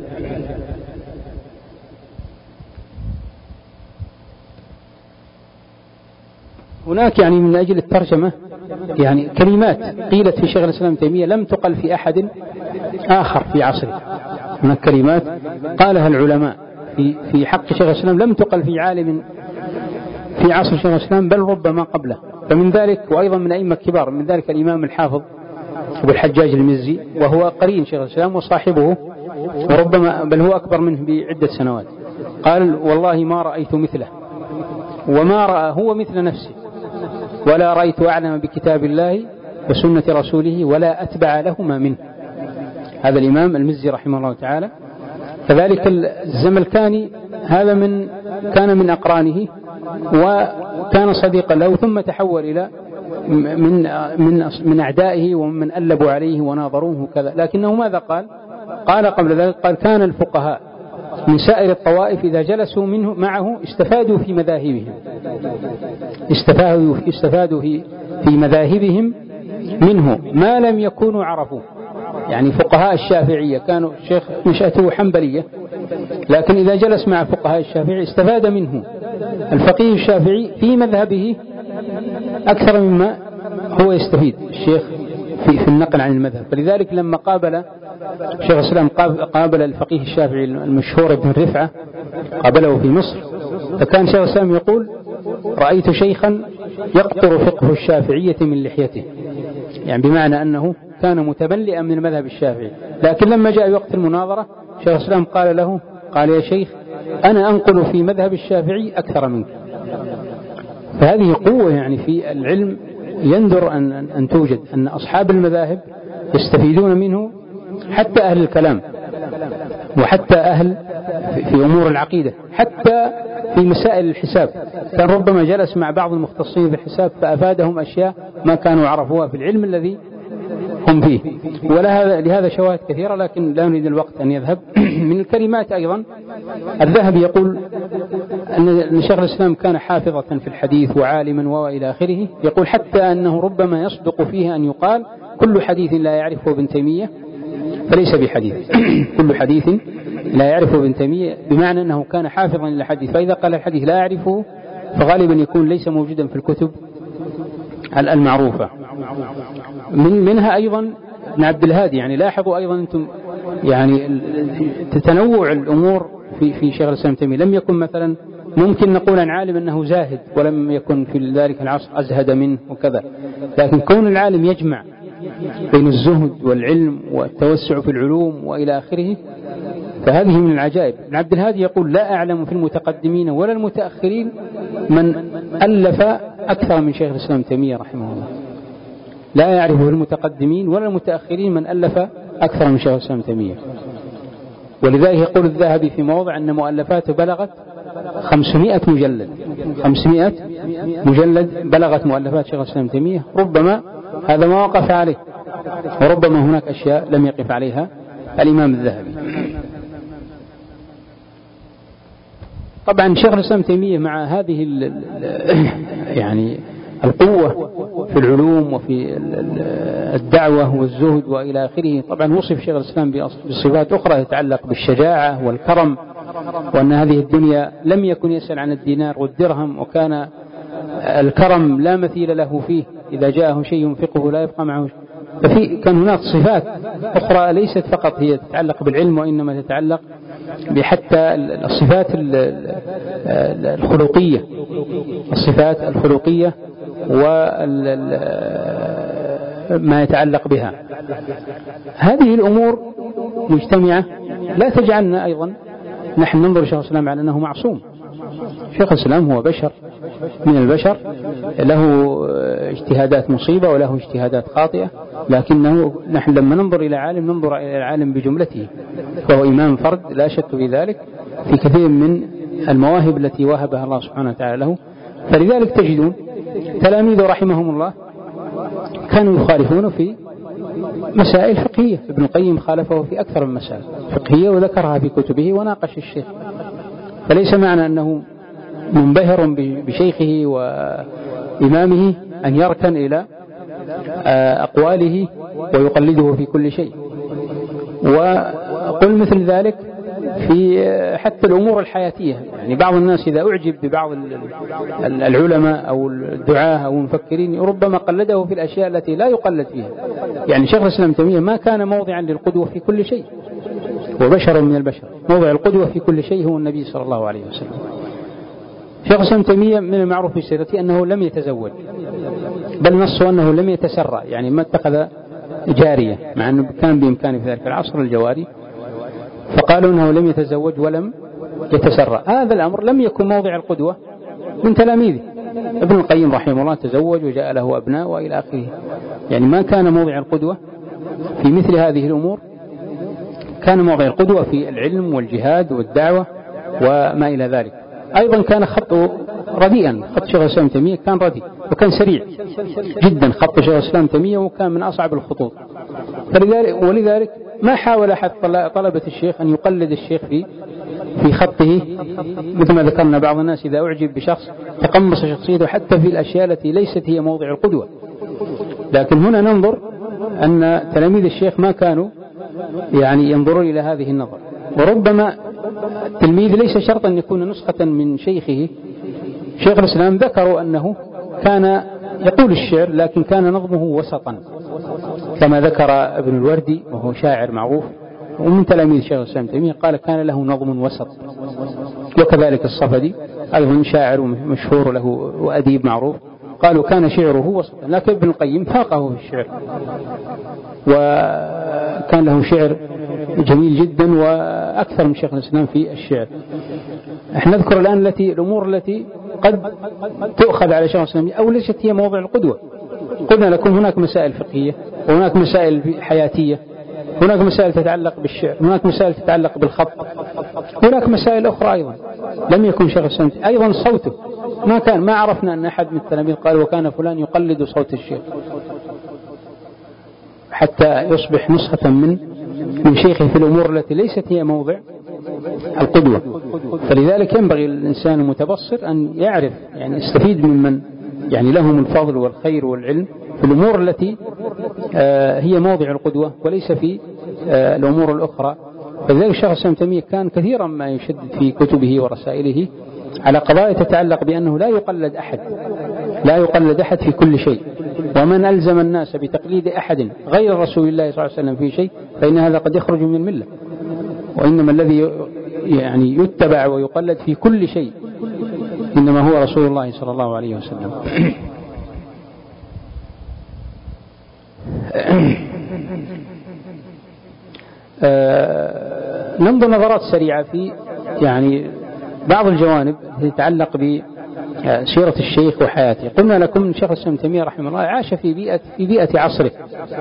هناك يعني من أجل الترجمة يعني كلمات قيلت في شيخ الإسلام تيمية لم تقل في أحد آخر في عصره. هناك كلمات قالها العلماء في في حق شيخ الإسلام لم تقل في عالم في عصر شيخ الإسلام بل ربما قبله. فمن ذلك وأيضا من أئمة كبار من ذلك الإمام الحافظ أبو الحجاج المزي، وهو قرين شيخ الإسلام وصاحبه وربما بل هو أكبر منه بعدة سنوات، قال والله ما رأيت مثله وما رأى هو مثل نفسه، ولا رأيت أعلم بكتاب الله وسنة رسوله ولا أتبع لهما منه. هذا الإمام المزي رحمه الله تعالى. كذلك الزملكاني هذا من كان من أقرانه وكان صديقا له، ثم تحول إلى من من من أعدائه ومن ألبوا عليه وناظروه كذا. لكنه ماذا قال؟ قال قبل ذلك قال كان الفقهاء من سائر الطوائف إذا جلسوا منه معه استفادوا في مذاهبهم استفادوا استفادوا في في مذاهبهم منه ما لم يكونوا عرفوه. يعني فقهاء الشافعية كانوا الشيخ نشأته حنبلية، لكن إذا جلس مع فقهاء الشافعي استفاد منه الفقيه الشافعي في مذهبه أكثر مما هو يستفيد الشيخ في, في النقل عن المذهب. فلذلك لما قابل شيخ الإسلام قابل الفقيه الشافعي المشهور ابن رفعة قابله في مصر، فكان شيخ الإسلام يقول رأيت شيخا يقطر فقه الشافعية من لحيته، يعني بمعنى أنه كان متملئا من المذهب الشافعي. لكن لما جاء وقت المناظرة شيخ الإسلام قال له قال يا شيخ أنا أنقل في مذهب الشافعي أكثر منك. فهذه قوة يعني في العلم يندر أن, أن توجد، أن أصحاب المذاهب يستفيدون منه حتى أهل الكلام وحتى أهل في أمور العقيدة، حتى في مسائل الحساب. كان ربما جلس مع بعض المختصين في الحساب فأفادهم أشياء ما كانوا عرفوها في العلم الذي هم فيه. ولهذا لهذا شواهد كثيرة، لكن لا نريد الوقت أن يذهب. من الكلمات أيضا الذهبي يقول أن شيخ الإسلام كان حافظة في الحديث وعالما وإلى آخره. يقول حتى أنه ربما يصدق فيه أن يقال كل حديث لا يعرفه ابن تيمية فليس بحديث كل حديث لا يعرفه ابن تيمية، بمعنى أنه كان حافظا للحديث، فإذا قال الحديث لا يعرفه فغالبا يكون ليس موجودا في الكتب المعروفة. من منها أيضا ابن عبد الهادي. يعني لاحظوا أيضا أنتم يعني تتنوع الأمور في في شيخ الإسلام تيمية. لم يكن مثلا ممكن نقول عن عالم أنه زاهد ولم يكن في ذلك العصر أزهد منه وكذا، لكن كون العالم يجمع بين الزهد والعلم والتوسع في العلوم وإلى آخره، فهذه من العجائب. ابن عبد الهادي يقول لا أعلم في المتقدمين ولا المتأخرين من ألف أكثر من شيخ الإسلام تيمية رحمه الله. لا يعرف في المتقدمين ولا المتأخرين من ألف أكثر من شيخ الإسلام تيمية. ولذلك يقول الذهبي في موضع أن مؤلفاته بلغت خمسمائة مجلد. خمسمائة مجلد بلغت مؤلفات شيخ الإسلام تيمية. ربما هذا ما وقف عليه، وربما هناك أشياء لم يقف عليها الإمام الذهبي. طبعا شيخ الإسلام تيمية مع هذه يعني القوة في العلوم وفي الدعوة والزهد وإلى آخره، طبعا وصف شيخ الإسلام بصفات أخرى تتعلق بالشجاعة والكرم، وأن هذه الدنيا لم يكن يسأل عن الدينار والدرهم، وكان الكرم لا مثيل له فيه، إذا جاءه شيء ينفقه لا يبقى معه. ففي كان هناك صفات أخرى ليست فقط هي تتعلق بالعلم، وإنما تتعلق بحتى الصفات الخلقية، الصفات الخلقية وما يتعلق بها. هذه الأمور مجتمعة لا تجعلنا أيضا نحن ننظر شيخ الإسلام على أنه معصوم. شيخ الإسلام هو بشر من البشر، له اجتهادات مصيبة وله اجتهادات خاطئة، لكنه نحن لما ننظر إلى عالم ننظر إلى العالم بجملته، فهو إمام فرد لا شك في ذلك في كثير من المواهب التي وهبها الله سبحانه وتعالى له. فلذلك تجدون تلاميذه رحمهم الله كانوا يخالفون في مسائل فقهية. ابن القيم خالفه في أكثر من مسائل فقهية وذكرها في كتبه وناقش الشيخ. فليس معنى أنه منبهر بشيخه وإمامه أن يركن إلى أقواله ويقلده في كل شيء. وقل مثل ذلك في حتى الأمور الحياتية. يعني بعض الناس إذا أعجب ببعض العلماء أو الدعاة أو المفكرين ربما قلده في الأشياء التي لا يقلد فيها. يعني شيخ الإسلام تيمية ما كان موضعا للقدوة في كل شيء، وبشر من البشر. موضع القدوة في كل شيء هو النبي صلى الله عليه وسلم. شيخ الإسلام تيمية من المعروف في سيرته أنه لم يتزوج، بل نصه أنه لم يتسرى، يعني ما اتخذ جارية، مع أنه كان بإمكانه في ذلك العصر الجواري، فقالوا أنه لم يتزوج ولم يتسرى. هذا الأمر لم يكن موضع القدوة من تلاميذه. ابن القيم رحمه الله تزوج وجاء له أبناء وإلى آخره، يعني ما كان موضع القدوة في مثل هذه الأمور. كان موضع القدوة في العلم والجهاد والدعوة وما إلى ذلك. أيضا كان خطه رديئا، خط شيخ الإسلام تيمية كان رديء وكان سريع جدا. خط شيخ الإسلام تيمية وكان من أصعب الخطوط. فلذلك ولذلك ما حاول أحد طلبة الشيخ أن يقلد الشيخ في في خطه، مثل ما ذكرنا بعض الناس إذا أعجب بشخص تقمص شخصيته حتى في الأشياء التي ليست هي موضع القدوة. لكن هنا ننظر أن تلاميذ الشيخ ما كانوا يعني ينظرون إلى هذه النظر. وربما التلميذ ليس شرطا أن يكون نسخة من شيخه. شيخ الإسلام ذكروا أنه كان يقول الشعر لكن كان نظمه وسطا، كما ذكر ابن الوردي وهو شاعر معروف ومن تلاميذ شيخ الإسلام تيمية، قال كان له نظم وسط. وكذلك الصفدي أيضا شاعر مشهور له وأديب معروف، قالوا كان شعره وسطا. لكن ابن القيم فاقه في الشعر وكان له شعر جميل جدا وأكثر من شيخ الإسلام في الشعر. احنا نذكر الآن التي الأمور التي قد تؤخذ على شيخ الإسلام أو ليست هي موضع القدوة. قلنا لكم هناك مسائل فقهية وهناك مسائل حياتية، هناك مسائل تتعلق بالشعر، هناك مسائل تتعلق بالخط، هناك مسائل أخرى أيضا لم يكن شيخ الإسلام أيضا صوته ما كان، ما عرفنا أن أحد من التلاميذ قال وكان فلان يقلد صوت الشيخ حتى يصبح نسخة من من شيخه في الأمور التي ليست هي موضع القدوة. فلذلك ينبغي الإنسان المتبصر أن يعرف يعني يستفيد ممن يعني لهم الفضل والخير والعلم في الأمور التي آه هي موضع القدوة وليس في آه الأمور الأخرى. فلذلك الشيخ الإسلام تيمية كان كثيرا ما يشدد في كتبه ورسائله على قضايا تتعلق بأنه لا يقلد أحد، لا يقلد أحد في كل شيء. ومن ألزم الناس بتقليد أحد غير رسول الله صلى الله عليه وسلم في شيء فإن هذا قد يخرج من الملة. وإنما الذي يعني يتبع ويقلد في كل شيء إنما هو رسول الله صلى الله عليه وسلم. ننظر نظرات سريعة في يعني بعض الجوانب التي تتعلق بسيرة الشيخ وحياته. قلنا لكم شيخ الإسلام ابن تيمية رحمه الله عاش في بيئة في بيئة عصره،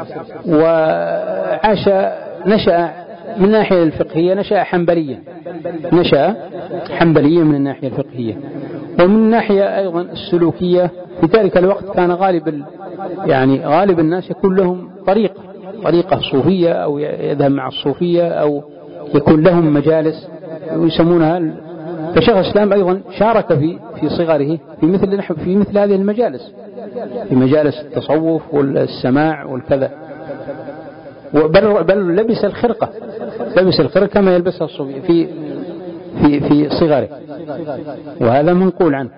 وعاش نشأ من الناحية الفقهية نشأ حنبليا نشأ حنبليا من الناحية الفقهية، ومن الناحية أيضا السلوكية في ذلك الوقت كان غالب يعني غالب الناس يكون لهم طريقة طريقة صوفية أو يذهب مع الصوفية أو يكون لهم مجالس يسمونها. فشيخ الإسلام أيضا شارك في في صغره في مثل في مثل هذه المجالس، في مجالس التصوف والسماع والكذا، بل بل لبس الخرقة لبس الخرقة كما يلبسها الصوفي في في في صغره، وهذا منقول عنه.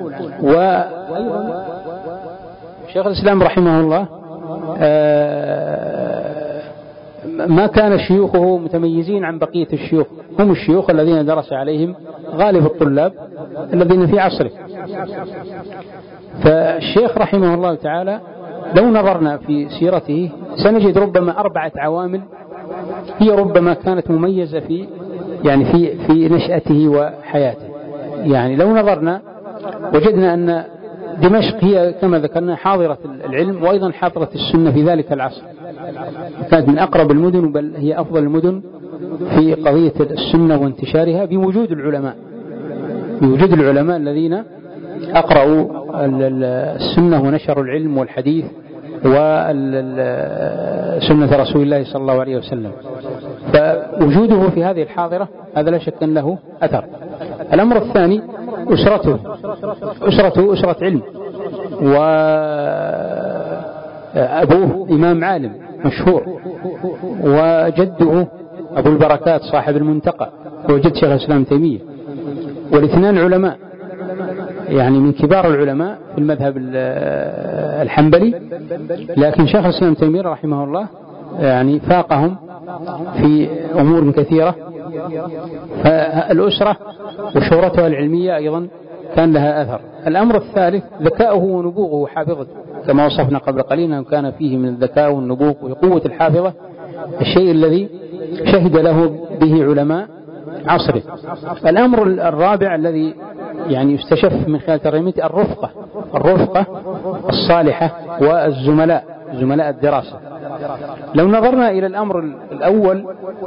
وشيخ الإسلام رحمه الله ما كان شيوخه متميزين عن بقية الشيوخ، هم الشيوخ الذين درس عليهم غالب الطلاب الذين في عصره. فالشيخ رحمه الله تعالى لو نظرنا في سيرته سنجد ربما أربعة عوامل هي ربما كانت مميزة في يعني في في نشأته وحياته. يعني لو نظرنا وجدنا أن دمشق هي كما ذكرنا حاضرة العلم وأيضا حاضرة السنة في ذلك العصر، كانت من أقرب المدن بل هي أفضل المدن في قضية السنة وانتشارها بوجود العلماء بوجود العلماء الذين أقرأوا السنة ونشروا العلم والحديث وسنة رسول الله صلى الله عليه وسلم. فوجوده في هذه الحاضرة هذا لا شك أن له أثر. الأمر الثاني أسرته أسرته أسرة علم، وأبوه إمام عالم مشهور، وجده أبو البركات صاحب المنتقى وجد شيخ الإسلام تيمية، والاثنان علماء يعني من كبار العلماء في المذهب الحنبلي. لكن شيخ الإسلام تيمية رحمه الله يعني فاقهم في أمور كثيرة، فالأسرة وشهرتها العلمية أيضا كان لها أثر. الأمر الثالث ذكاؤه ونبوغه وحافظته كما وصفنا قبل قليل أنه كان فيه من الذكاء والنبوغ وقوة الحافظة الشيء الذي شهد له به علماء عصره. الأمر الرابع الذي يعني يستشف من خلال ترجمته الرفقة الرفقة الصالحة والزملاء زملاء الدراسة. لو نظرنا إلى الأمر الأول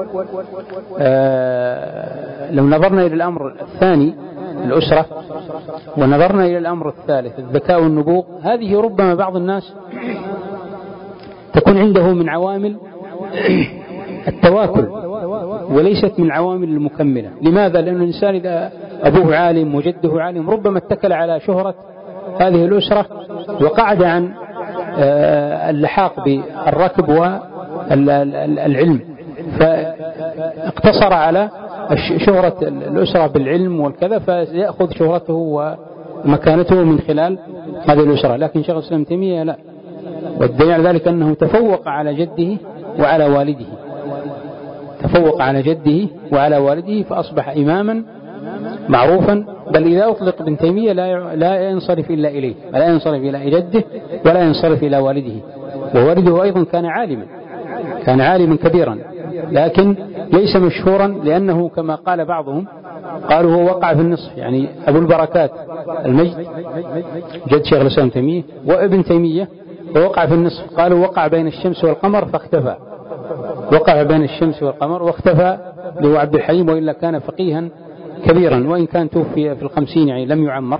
آه لو نظرنا إلى الأمر الثاني الأسرة، ونظرنا إلى الأمر الثالث الذكاء والنبوغ، هذه ربما بعض الناس تكون عنده من عوامل التواكل وليست من عوامل المكملة. لماذا؟ لأن الإنسان إذا أبوه عالم وجده عالم ربما اتكل على شهرة هذه الأسرة وقعد عن اللحاق بالركب والعلم، فاقتصر على شهرة الأسرة بالعلم والكذا، فيأخذ شهرته ومكانته من خلال هذه الأسرة. لكن شيخ الإسلام تيمية لا، والدليل على ذلك أنه تفوق على جده وعلى والده تفوق على جده وعلى والده فأصبح إماما معروفا. بل إذا أطلق ابن تيمية لا لا ينصرف إلا إليه، ولا ينصرف إلى جده ولا ينصرف إلى والده. ووالده أيضا كان عالما كان عالما كبيرا، لكن ليس مشهورا لأنه كما قال بعضهم قالوا هو وقع في النصف. يعني أبو البركات المجد جد شيخ الإسلام تيمية وابن تيمية ووقع في النصف، قالوا وقع بين الشمس والقمر فاختفى وقع بين الشمس والقمر واختفى له عبد الحليم، وإلا كان فقيها كبيرا وإن كان توفي في الخمسين يعني لم يعمر.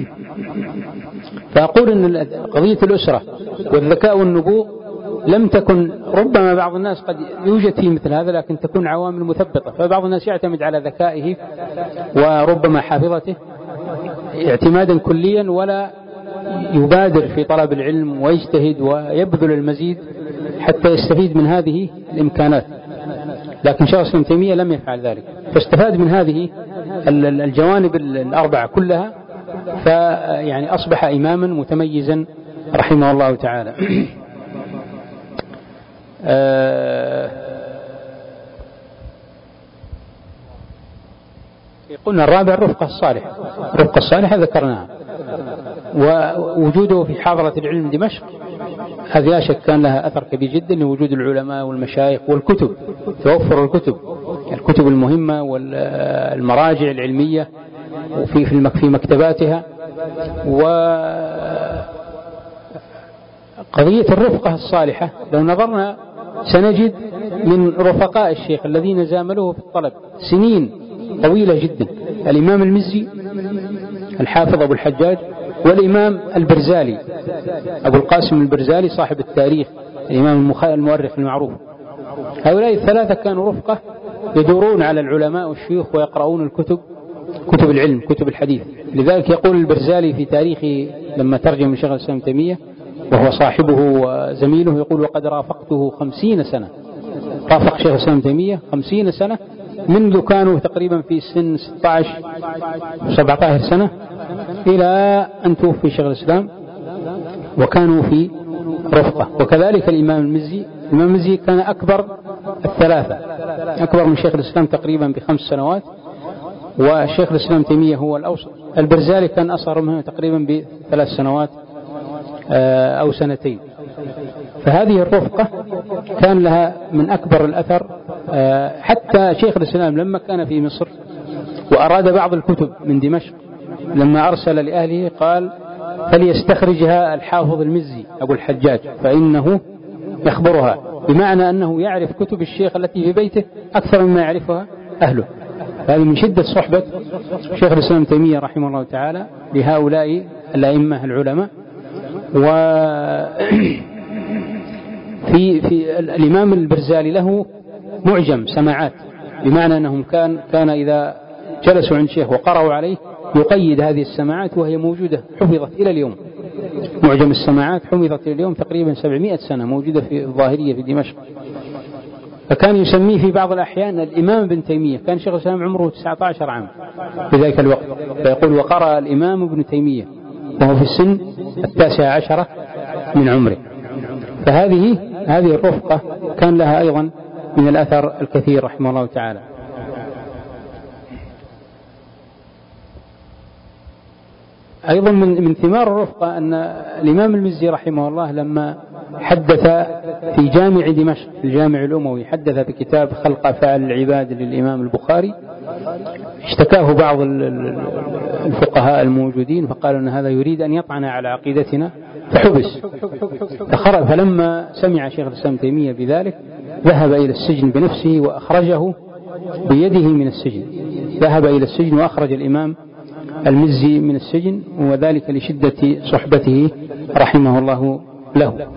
فأقول أن قضية الأسرة والذكاء والنبوغ لم تكن، ربما بعض الناس قد يوجد فيه مثل هذا لكن تكون عوامل مثبطة. فبعض الناس يعتمد على ذكائه وربما حافظته اعتمادا كليا ولا يبادر في طلب العلم ويجتهد ويبذل المزيد حتى يستفيد من هذه الإمكانات. لكن شيخ الإسلام تيمية لم يفعل ذلك، فاستفاد من هذه الجوانب الأربعة كلها، فيعني أصبح إماما متميزا رحمه الله تعالى. قلنا الرابع الرفقة الصالحة الرفقة الصالحة ذكرناها، ووجوده في حاضرة العلم دمشق هذه لا شك كان لها أثر كبير جدا لوجود العلماء والمشايخ والكتب، توفر الكتب الكتب المهمة والمراجع العلمية وفي في مكتباتها. وقضية الرفقة الصالحة لو نظرنا سنجد من رفقاء الشيخ الذين زاملوه في الطلب سنين طويلة جدا الإمام المزي الحافظ أبو الحجاج، والإمام البرزالي أبو القاسم البرزالي صاحب التاريخ الإمام المؤرخ المعروف. هؤلاء الثلاثة كانوا رفقة يدورون على العلماء والشيوخ ويقرؤون الكتب، كتب العلم كتب الحديث. لذلك يقول البرزالي في تاريخه لما ترجم لشيخ الإسلام ابن تيمية وهو صاحبه وزميله، يقول وقد رافقته خمسين سنة، رافق شيخ الإسلام ابن تيمية خمسين سنة منذ كانوا تقريبا في سن ستة عشر سبعة عشر سنة إلى أن توفي شيخ الإسلام، وكانوا في رفقة. وكذلك الإمام المزي، الإمام المزي كان أكبر الثلاثة، أكبر من شيخ الإسلام تقريبا بخمس سنوات، وشيخ الإسلام تيمية هو الأوسط. البرزالي كان أصغر منه تقريبا بثلاث سنوات أو سنتين. فهذه الرفقة كان لها من أكبر الأثر. حتى شيخ الإسلام لما كان في مصر وأراد بعض الكتب من دمشق، لما أرسل لأهله قال فليستخرجها الحافظ المزي أبو الحجاج فإنه يخبرها، بمعنى أنه يعرف كتب الشيخ التي في بيته أكثر مما يعرفها أهله. هذه من شدة صحبة شيخ الإسلام تيمية رحمه الله تعالى لهؤلاء الأئمة العلماء. وفي في الإمام البرزالي له معجم سماعات، بمعنى أنهم كان كان إذا جلسوا عند شيخ وقرأوا عليه يقيد هذه السماعات وهي موجودة حفظت إلى اليوم. معجم السماعات حفظت إلى اليوم تقريبا سبعمائة سنة، موجودة في الظاهرية في دمشق. فكان يسميه في بعض الأحيان الإمام ابن تيمية. كان شيخ الإسلام عمره تسعة عشر عام في ذلك الوقت، فيقول وقرأ الإمام ابن تيمية وهو في السن التاسع عشرة من عمره. فهذه هذه الرفقة كان لها أيضا من الأثر الكثير رحمه الله تعالى. أيضا من من ثمار الرفقة أن الإمام المزي رحمه الله لما حدث في جامع دمشق الجامع الأموي، حدث بكتاب خلق أفعال العباد للإمام البخاري، اشتكاه بعض الفقهاء الموجودين فقالوا أن هذا يريد أن يطعن على عقيدتنا، فحبس فخرج. فلما سمع شيخ الإسلام تيمية بذلك ذهب إلى السجن بنفسه وأخرجه بيده من السجن، ذهب إلى السجن وأخرج الإمام المزي من السجن، وذلك لشدة صحبته رحمه الله له.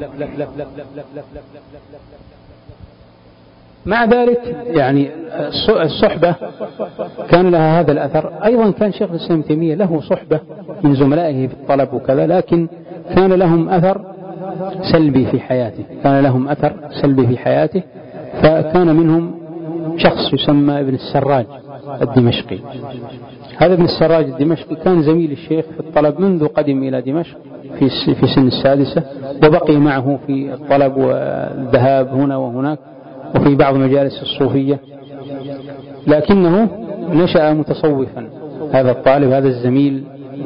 مع ذلك يعني الصحبة كان لها هذا الأثر. أيضا كان شيخ الإسلام تيمية له صحبة من زملائه في الطلب وكذا، لكن كان لهم أثر سلبي في حياته، كان لهم أثر سلبي في حياته. فكان منهم شخص يسمى ابن السراج الدمشقي. هذا ابن السراج الدمشقي كان زميل الشيخ في الطلب منذ قدم إلى دمشق في في سن السادسة، وبقي معه في الطلب والذهاب هنا وهناك وفي بعض مجالس الصوفية، لكنه نشأ متصوفا. هذا الطالب هذا الزميل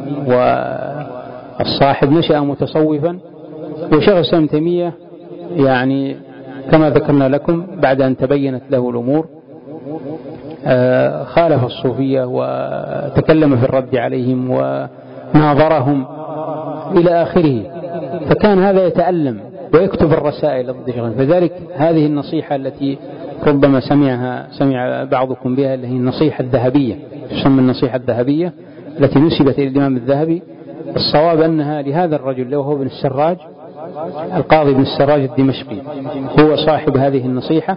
والصاحب نشأ متصوفا. وشيخ الإسلام تيمية يعني كما ذكرنا لكم بعد أن تبينت له الأمور خالف الصوفية وتكلم في الرد عليهم وناظرهم إلى آخره، فكان هذا يتألم ويكتب الرسائل ضد شيخ. فذلك هذه النصيحة التي ربما سمعها سمع بعضكم بها، اللي هي النصيحة الذهبية، تسمى النصيحة الذهبية التي نسبت إلى الإمام الذهبي. الصواب أنها لهذا الرجل اللي هو ابن السراج، القاضي ابن السراج الدمشقي، هو صاحب هذه النصيحة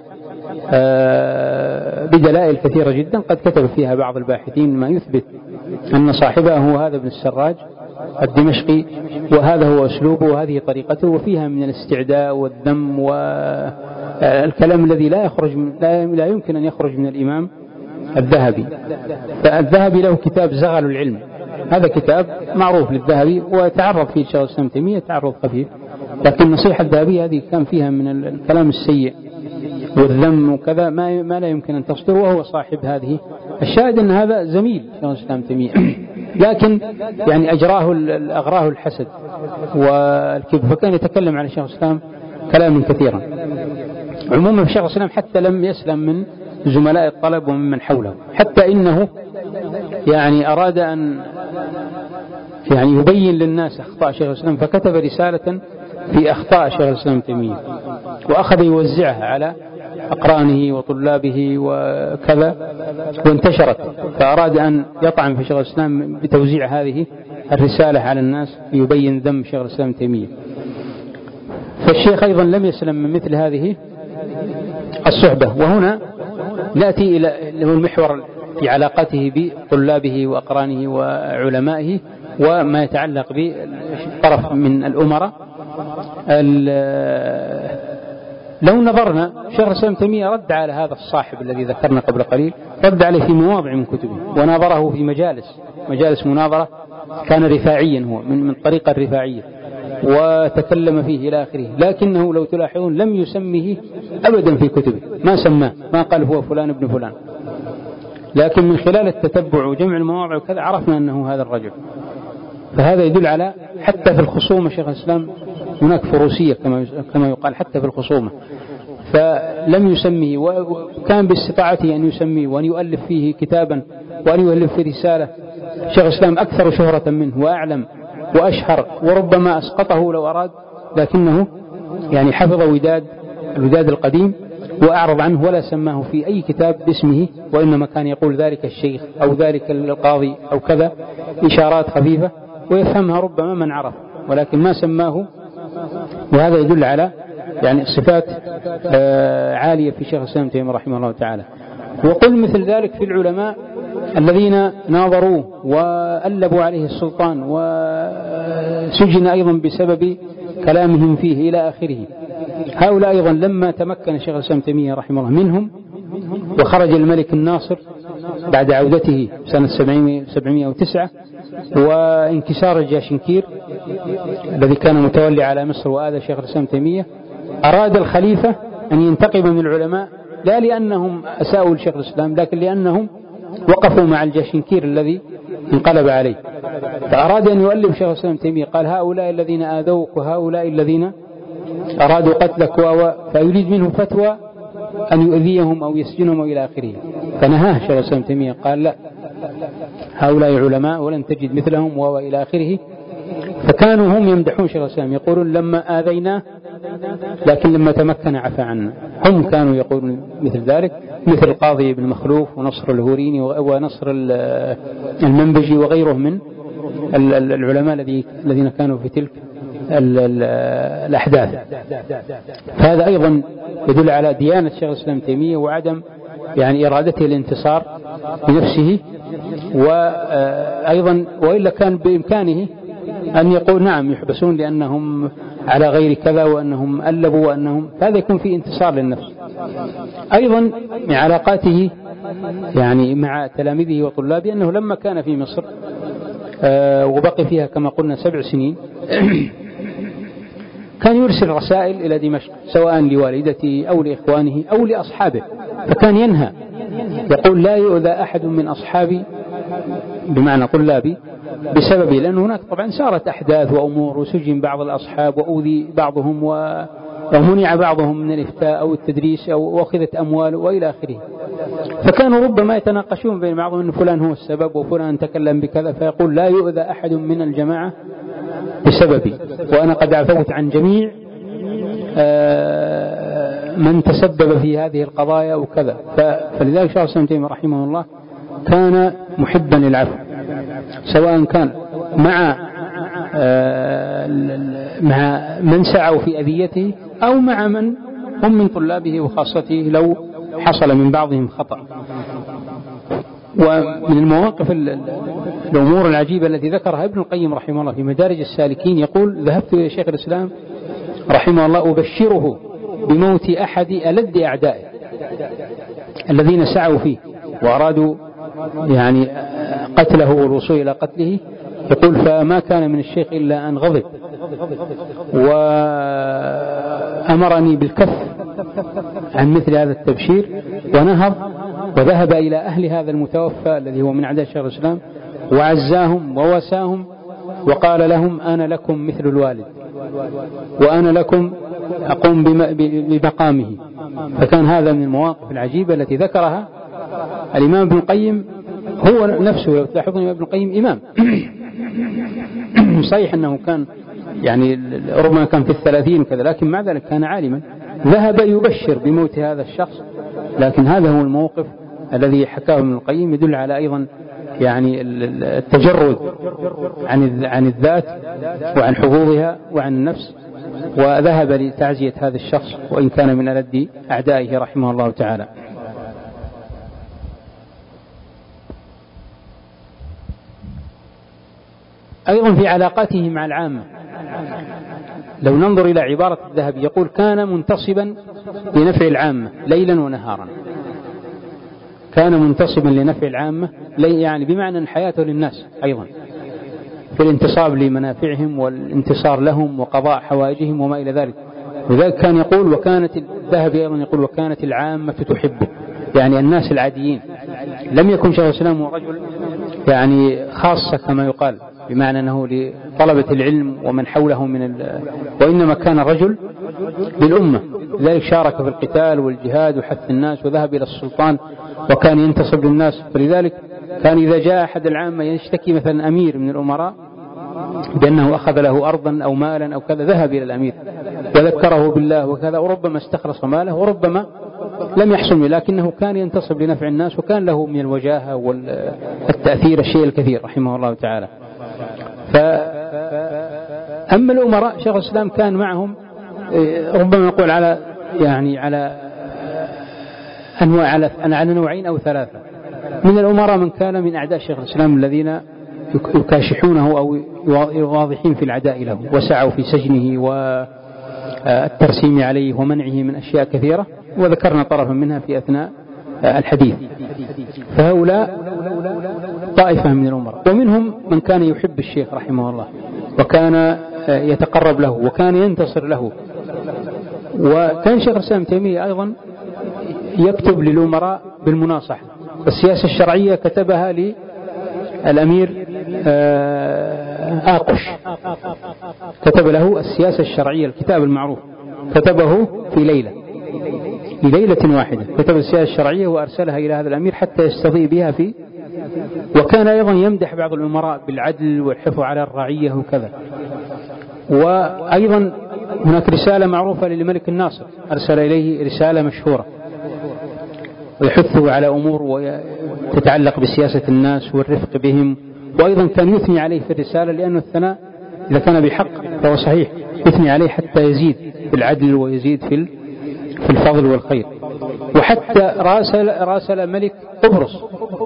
بدلائل كثيرة جدا قد كتب فيها بعض الباحثين ما يثبت أن صاحبه هو هذا ابن السراج الدمشقي، وهذا هو أسلوبه وهذه طريقته، وفيها من الاستعداء والذم والكلام الذي لا يخرج من لا يمكن أن يخرج من الإمام الذهبي. فالذهبي له كتاب زغل العلم، هذا كتاب معروف للذهبي وتعرض فيه شيخ الإسلام تيمية تعرض خفيف، لكن النصيحة الذهبية هذه كان فيها من الكلام السيء والذم وكذا ما ما لا يمكن أن تصدر، وهو صاحب هذه الشاهد أن هذا زميل شيخ الإسلام تيمية، لكن يعني أجراه أغراه الحسد والكبر، فكان يتكلم عن شيخ الإسلام كلاما كثيرا. عموما شيخ الإسلام حتى لم يسلم من زملاء الطلب وممن حوله، حتى إنه يعني أراد أن يعني يبين للناس أخطاء شيخ الإسلام، فكتب رسالة في أخطاء شيخ الإسلام تيمية وأخذ يوزعها على أقرانه وطلابه وكذا، وانتشرت، فأراد أن يطعن في شيخ الإسلام بتوزيع هذه الرسالة على الناس ليبين ذم شيخ الإسلام تيمية. فالشيخ أيضا لم يسلم من مثل هذه الصحبة. وهنا نأتي إلى المحور في علاقته بطلابه وأقرانه وعلمائه وما يتعلق بطرف من الأمراء. لو نظرنا شيخ الإسلام تيمية رد على هذا الصاحب الذي ذكرنا قبل قليل، رد عليه في مواضع من كتبه، وناظره في مجالس مجالس مناظرة، كان رفاعيا هو من من الطريقة الرفاعية، وتكلم فيه إلى آخره، لكنه لو تلاحظون لم يسميه أبدا في كتبه، ما سماه، ما قال هو فلان ابن فلان، لكن من خلال التتبع وجمع المواضع وكذا عرفنا أنه هذا الرجل. فهذا يدل على حتى في الخصومة شيخ الإسلام هناك فروسية كما يقال حتى في الخصومة، فلم يسميه، وكان باستطاعته أن يسميه وأن يؤلف فيه كتابا وأن يؤلف فيه رسالة. شيخ الإسلام أكثر شهرة منه وأعلم وأشهر، وربما أسقطه لو أراد، لكنه يعني حفظ وداد الوداد القديم وأعرض عنه ولا سماه في أي كتاب باسمه، وإنما كان يقول ذلك الشيخ أو ذلك القاضي أو كذا، إشارات خفيفة ويفهمها ربما من عرف، ولكن ما سماه. وهذا يدل على يعني صفات عالية في شيخ الإسلام تيمية رحمه الله تعالى. وقل مثل ذلك في العلماء الذين ناظروه وألبوا عليه السلطان وسجن أيضا بسبب كلامهم فيه إلى آخره. هؤلاء أيضا لما تمكن شيخ الإسلام تيمية رحمه الله منهم وخرج الملك الناصر بعد عودته سنة سبعمائة وتسعة وانكسار الجاشنكير الذي كان متولي على مصر وآذى شيخ الإسلام تيمية، أراد الخليفة أن ينتقم من العلماء، لا لأنهم أساءوا لشيخ الإسلام، لكن لأنهم وقفوا مع الجاشنكير الذي انقلب عليه. فأراد أن يؤلف شيخ الإسلام تيمية، قال هؤلاء الذين آذوك وهؤلاء الذين أرادوا قتلك، فيريد منه فتوى أن يؤذيهم أو يسجنهم إلى آخره. فنهاه شيخ الإسلام تيمية، قال لا، هؤلاء علماء ولن تجد مثلهم وإلى آخره. فكانوا هم يمدحون شيخ الإسلام، يقولون لما آذيناه لكن لما تمكن عفى عنا. هم كانوا يقولون مثل ذلك، مثل القاضي ابن مخلوف ونصر الهوريني ونصر المنبجي وغيرهم من العلماء الذين كانوا في تلك الأحداث. فهذا أيضا يدل على ديانة شيخ الإسلام تيمية وعدم يعني إرادته الانتصار بنفسه. وأيضا وإلا كان بإمكانه أن يقول نعم يحبسون لأنهم على غير كذا وأنهم ألبوا وأنهم، هذا يكون فيه انتصار للنفس. أيضا من علاقاته يعني مع تلاميذه وطلابه أنه لما كان في مصر وبقي فيها كما قلنا سبع سنين كان يرسل رسائل إلى دمشق سواء لوالدته أو لإخوانه أو لأصحابه، فكان ينهى يقول لا يؤذى أحد من أصحابي بمعنى طلابي بسببه، لأن هناك طبعا صارت أحداث وأمور وسجن بعض الأصحاب وأوذي بعضهم ومنع بعضهم من الإفتاء أو التدريس أو أخذت أموال وإلى آخره. فكانوا ربما يتناقشون بين بعضهم أن فلان هو السبب وفلان تكلم بكذا، فيقول لا يؤذى أحد من الجماعة بسببي، وأنا قد عفوت عن جميع من تسبب في هذه القضايا وكذا. فلذلك شيخ الإسلام تيمية رحمه الله كان محبا للعفو، سواء كان مع مع من سعوا في أذيته أو مع من هم من طلابه وخاصته لو حصل من بعضهم خطأ. ومن المواقف الأمور العجيبة التي ذكرها ابن القيم رحمه الله في مدارج السالكين، يقول ذهبت إلى شيخ الإسلام رحمه الله أبشره بموت أحد ألد أعدائه الذين سعوا فيه وأرادوا يعني قتله والوصول إلى قتله. يقول فما كان من الشيخ إلا أن غضب وأمرني بالكف عن مثل هذا التبشير ونهض وذهب إلى أهل هذا المتوفى الذي هو من أعداء شيخ الإسلام وعزاهم ووساهم وقال لهم أنا لكم مثل الوالد وأنا لكم أقوم بمقامه. فكان هذا من المواقف العجيبة التي ذكرها الإمام ابن القيم هو نفسه. تلاحظون ابن القيم إمام صحيح أنه كان يعني ربما كان في الثلاثين وكذا، لكن مع ذلك كان عالما ذهب يبشر بموت هذا الشخص. لكن هذا هو الموقف الذي حكاه ابن القيم يدل على أيضا يعني التجرد عن عن الذات وعن حظوظها وعن النفس، وذهب لتعزية هذا الشخص وإن كان من ألد أعدائه رحمه الله تعالى. أيضا في علاقاته مع العامة، لو ننظر إلى عبارة الذهبي يقول كان منتصبا لنفع العامة ليلا ونهارا. كان منتصبا لنفع العامة يعني بمعنى أن حياته للناس أيضا في الانتصاب لمنافعهم والانتصار لهم وقضاء حوائجهم وما إلى ذلك. لذلك كان يقول وكانت الذهبي أيضا يقول وكانت العامة تحبه، يعني الناس العاديين. لم يكن شيخ الإسلام رجل يعني خاصة كما يقال بمعنى أنه لطلبة العلم ومن حوله من ال... وإنما كان رجل للأمة. لذلك شارك في القتال والجهاد وحث الناس وذهب إلى السلطان وكان ينتصب للناس. فلذلك كان إذا جاء أحد العامة يشتكي مثلا أمير من الأمراء بأنه أخذ له أرضا أو مالا أو كذا ذهب إلى الأمير وذكره بالله وكذا، وربما استخلص ماله وربما لم يحصل منه، لكنه كان ينتصب لنفع الناس وكان له من الوجاهة والتأثير الشيء الكثير رحمه الله تعالى. فأما الأمراء شيخ الإسلام كان معهم ربما نقول على يعني على أنواع على على نوعين أو ثلاثة. من الأمراء من كان من أعداء شيخ الإسلام الذين يكاشحونه أو واضحين في العداء له وسعوا في سجنه والترسيم عليه ومنعه من أشياء كثيرة، وذكرنا طرفا منها في أثناء الحديث. فهؤلاء طائفة من الأمراء. ومنهم من كان يحب الشيخ رحمه الله وكان يتقرب له وكان ينتصر له. وكان شيخ الإسلام تيمية أيضا يكتب للأمراء بالمناصحة. السياسة الشرعية كتبها للأمير آقش، كتب له السياسة الشرعية الكتاب المعروف، كتبه في ليلة في ليلة واحدة كتب السياسة الشرعية وأرسلها إلى هذا الأمير حتى يستضيء بها في. وكان أيضا يمدح بعض الأمراء بالعدل والحفظ على الرعية وكذا. وأيضا هناك رسالة معروفة للملك الناصر أرسل إليه رسالة مشهورة ويحثه على أمور تتعلق بسياسة الناس والرفق بهم. وأيضا كان يثني عليه في الرسالة، لأنه الثناء إذا كان بحق فهو صحيح، يثني عليه حتى يزيد في العدل ويزيد في في الفضل والخير. وحتى راسل راسل ملك قبرص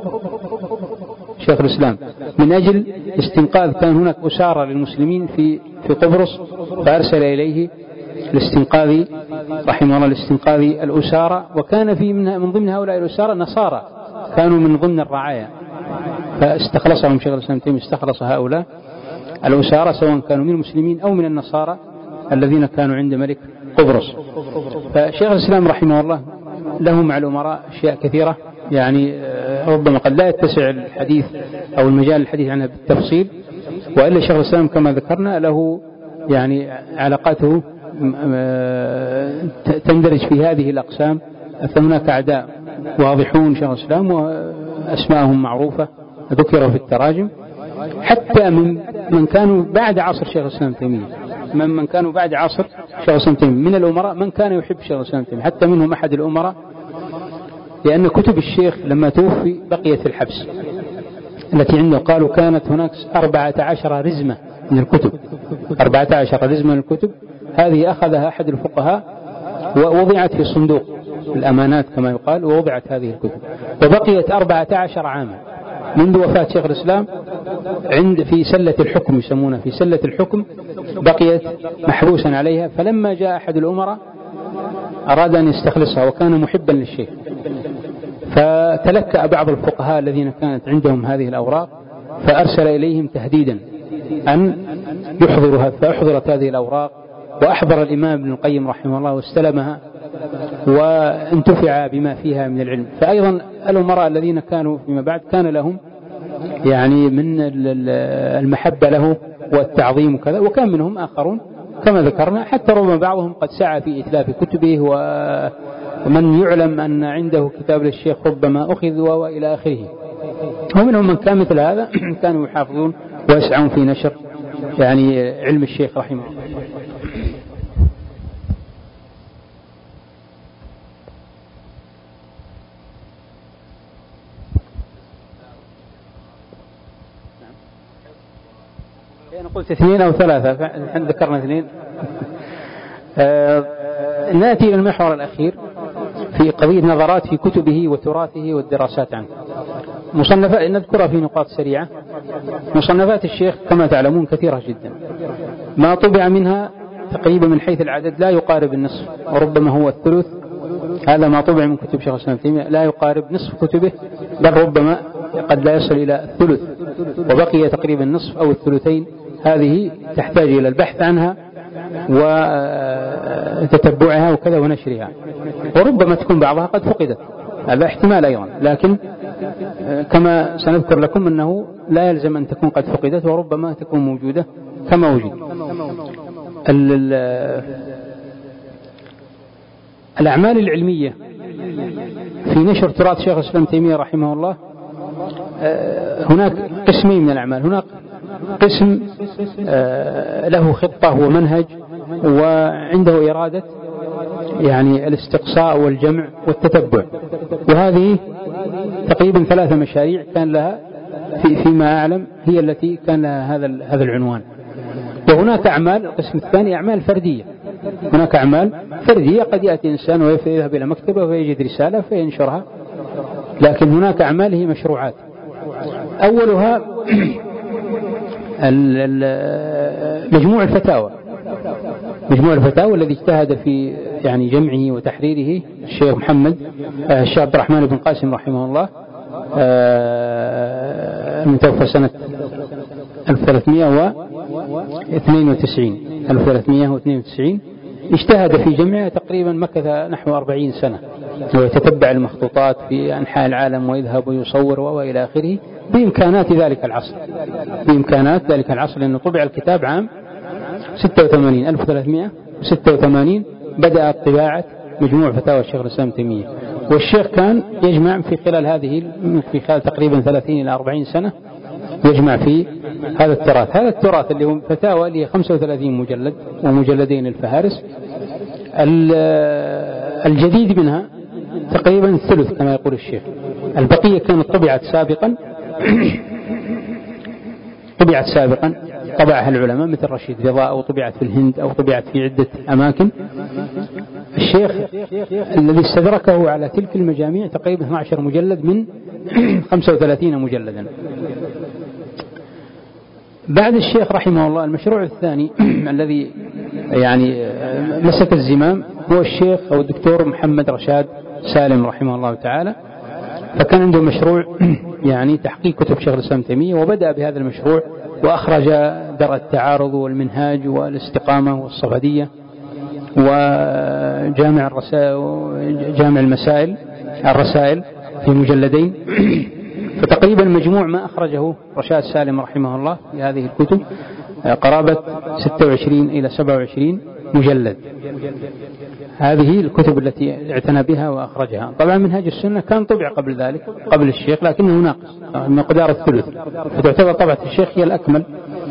شيخ الإسلام من أجل استنقاذ، كان هناك أسارة للمسلمين في في قبرص، فأرسل إليه الاستنقاذ رحمه الله الاستنقاذ الأسارة. وكان في من ضمن هؤلاء الأسارة نصارى كانوا من ضمن الرعايا، فاستخلصهم شيخ الإسلام تيمية، استخلص هؤلاء الأسارة سواء كانوا من المسلمين أو من النصارى الذين كانوا عند ملك قبرص. فشيخ الإسلام رحمه الله له مع الأمراء أشياء كثيرة، يعني ربما قد لا يتسع الحديث أو المجال الحديث عنها بالتفصيل، وإلا شيخ الإسلام كما ذكرنا له يعني علاقاته تندرج في هذه الأقسام. فهناك أعداء واضحون شيخ الإسلام وأسماءهم معروفة ذكروا في التراجم، حتى من من كانوا بعد عصر شيخ الإسلام تيمية، من من كانوا بعد عصر شيخ الإسلام تيمية من الأمراء من كان يحب شيخ الإسلام تيمية، حتى منهم أحد الأمراء لأن كتب الشيخ لما توفي بقيت في الحبس التي عنده. قالوا كانت هناك أربعة عشر رزمة من الكتب، أربعة عشر رزمة من الكتب، هذه أخذها أحد الفقهاء ووضعت في صندوق الأمانات كما يقال، ووضعت هذه الكتب، وبقيت أربعة عشر عاما منذ وفاة شيخ الإسلام عند في سلة الحكم يسمونها، في سلة الحكم بقيت محبوسا عليها. فلما جاء أحد الأمراء أراد أن يستخلصها وكان محبا للشيخ، فتلكأ بعض الفقهاء الذين كانت عندهم هذه الأوراق فأرسل إليهم تهديدا أن يحضرها، فأحضرت هذه الأوراق وأحضر الإمام ابن القيم رحمه الله واستلمها وانتفع بما فيها من العلم. فأيضا الأمراء الذين كانوا فيما بعد كان لهم يعني من المحبة له والتعظيم وكذا، وكان منهم آخرون كما ذكرنا حتى ربما بعضهم قد سعى في إتلاف كتبه، ومن يعلم أن عنده كتاب للشيخ ربما أخذ وإلى آخره. ومنهم من كان مثل هذا كانوا يحافظون ويسعون في نشر يعني علم الشيخ رحمه الله. أنا قلت اثنين أو ثلاثة، الحين ذكرنا اثنين. آه نأتي إلى المحور الأخير في قضية نظرات في كتبه وتراثه والدراسات عنه. مصنفات نذكرها في نقاط سريعة. مصنفات الشيخ كما تعلمون كثيرة جدا، ما طبع منها تقريبا من حيث العدد لا يقارب النصف وربما هو الثلث. هذا ما طبع من كتب شيخ الإسلام ابن تيمية لا يقارب نصف كتبه، بل ربما قد لا يصل إلى الثلث، وبقي تقريبا النصف أو الثلثين. هذه تحتاج إلى البحث عنها وتتبعها وكذا ونشرها، وربما تكون بعضها قد فقدت، هذا احتمال أيضا، لكن كما سنذكر لكم أنه لا يلزم أن تكون قد فقدت، وربما تكون موجودة كما وجد. الأعمال العلمية في نشر تراث شيخ الإسلام ابن تيمية رحمه الله هناك قسمين من الأعمال. هناك قسم له خطة ومنهج وعنده إرادة يعني الاستقصاء والجمع والتتبع، وهذه تقريبا ثلاثة مشاريع كان لها في فيما أعلم هي التي كان لها هذا هذا العنوان. وهناك أعمال القسم الثاني أعمال فردية. هناك أعمال فردية قد يأتي إنسان ويذهب إلى مكتبة ويجد رسالة فينشرها، لكن هناك أعمال هي مشروعات. أولها مجموع الفتاوى. مجموع الفتاوى الذي اجتهد في يعني جمعه وتحريره الشيخ محمد الشيخ عبد الرحمن بن قاسم رحمه الله، المتوفى سنة ألف وثلاثمائة واثنين وتسعين ألف وثلاثمائة واثنين وتسعين. اجتهد في جمعه تقريبا مكث نحو أربعين سنة، ويتتبع المخطوطات في أنحاء العالم ويذهب ويصور وإلى آخره بإمكانات ذلك العصر بإمكانات ذلك العصر لأنه طبع الكتاب عام ستة وثمانين ألف وثلاثمائة وستة وثمانين بدأت طباعة مجموع فتاوى الشيخ الإسلام ابن تيمية. والشيخ كان يجمع في خلال هذه في خلال تقريبا ثلاثين إلى أربعين سنة يجمع في هذا التراث. هذا التراث اللي هو فتاوى اللي هي خمسة وثلاثين مجلد ومجلدين الفهارس. الجديد منها تقريبا الثلث كما يقول الشيخ، البقية كانت طبعت سابقا طبعت سابقا طبعها العلماء مثل رشيد رضا، أو طبعت في الهند، أو طبعت في عدة أماكن. الشيخ الذي استدركه على تلك المجاميع تقريبا اثني عشر مجلد من خمسة وثلاثين مجلدا. بعد الشيخ رحمه الله المشروع الثاني الذي يعني مسك الزمام هو الشيخ أو الدكتور محمد رشاد سالم رحمه الله تعالى. فكان عنده مشروع يعني تحقيق كتب شيخ الإسلام ابن تيمية، وبدأ بهذا المشروع وأخرج درء التعارض والمنهاج والاستقامة والصفدية وجامع الرسائل جامع المسائل الرسائل في مجلدين. فتقريبا مجموع ما أخرجه رشاد سالم رحمه الله في هذه الكتب قرابة ستة وعشرين إلى سبعة وعشرين مجلد. هذه الكتب التي اعتنى بها وأخرجها. طبعا منهاج السنة كان طبع قبل ذلك قبل الشيخ لكنه ناقص مقدار الثلث، فتعتبر طبعة الشيخ هي الأكمل.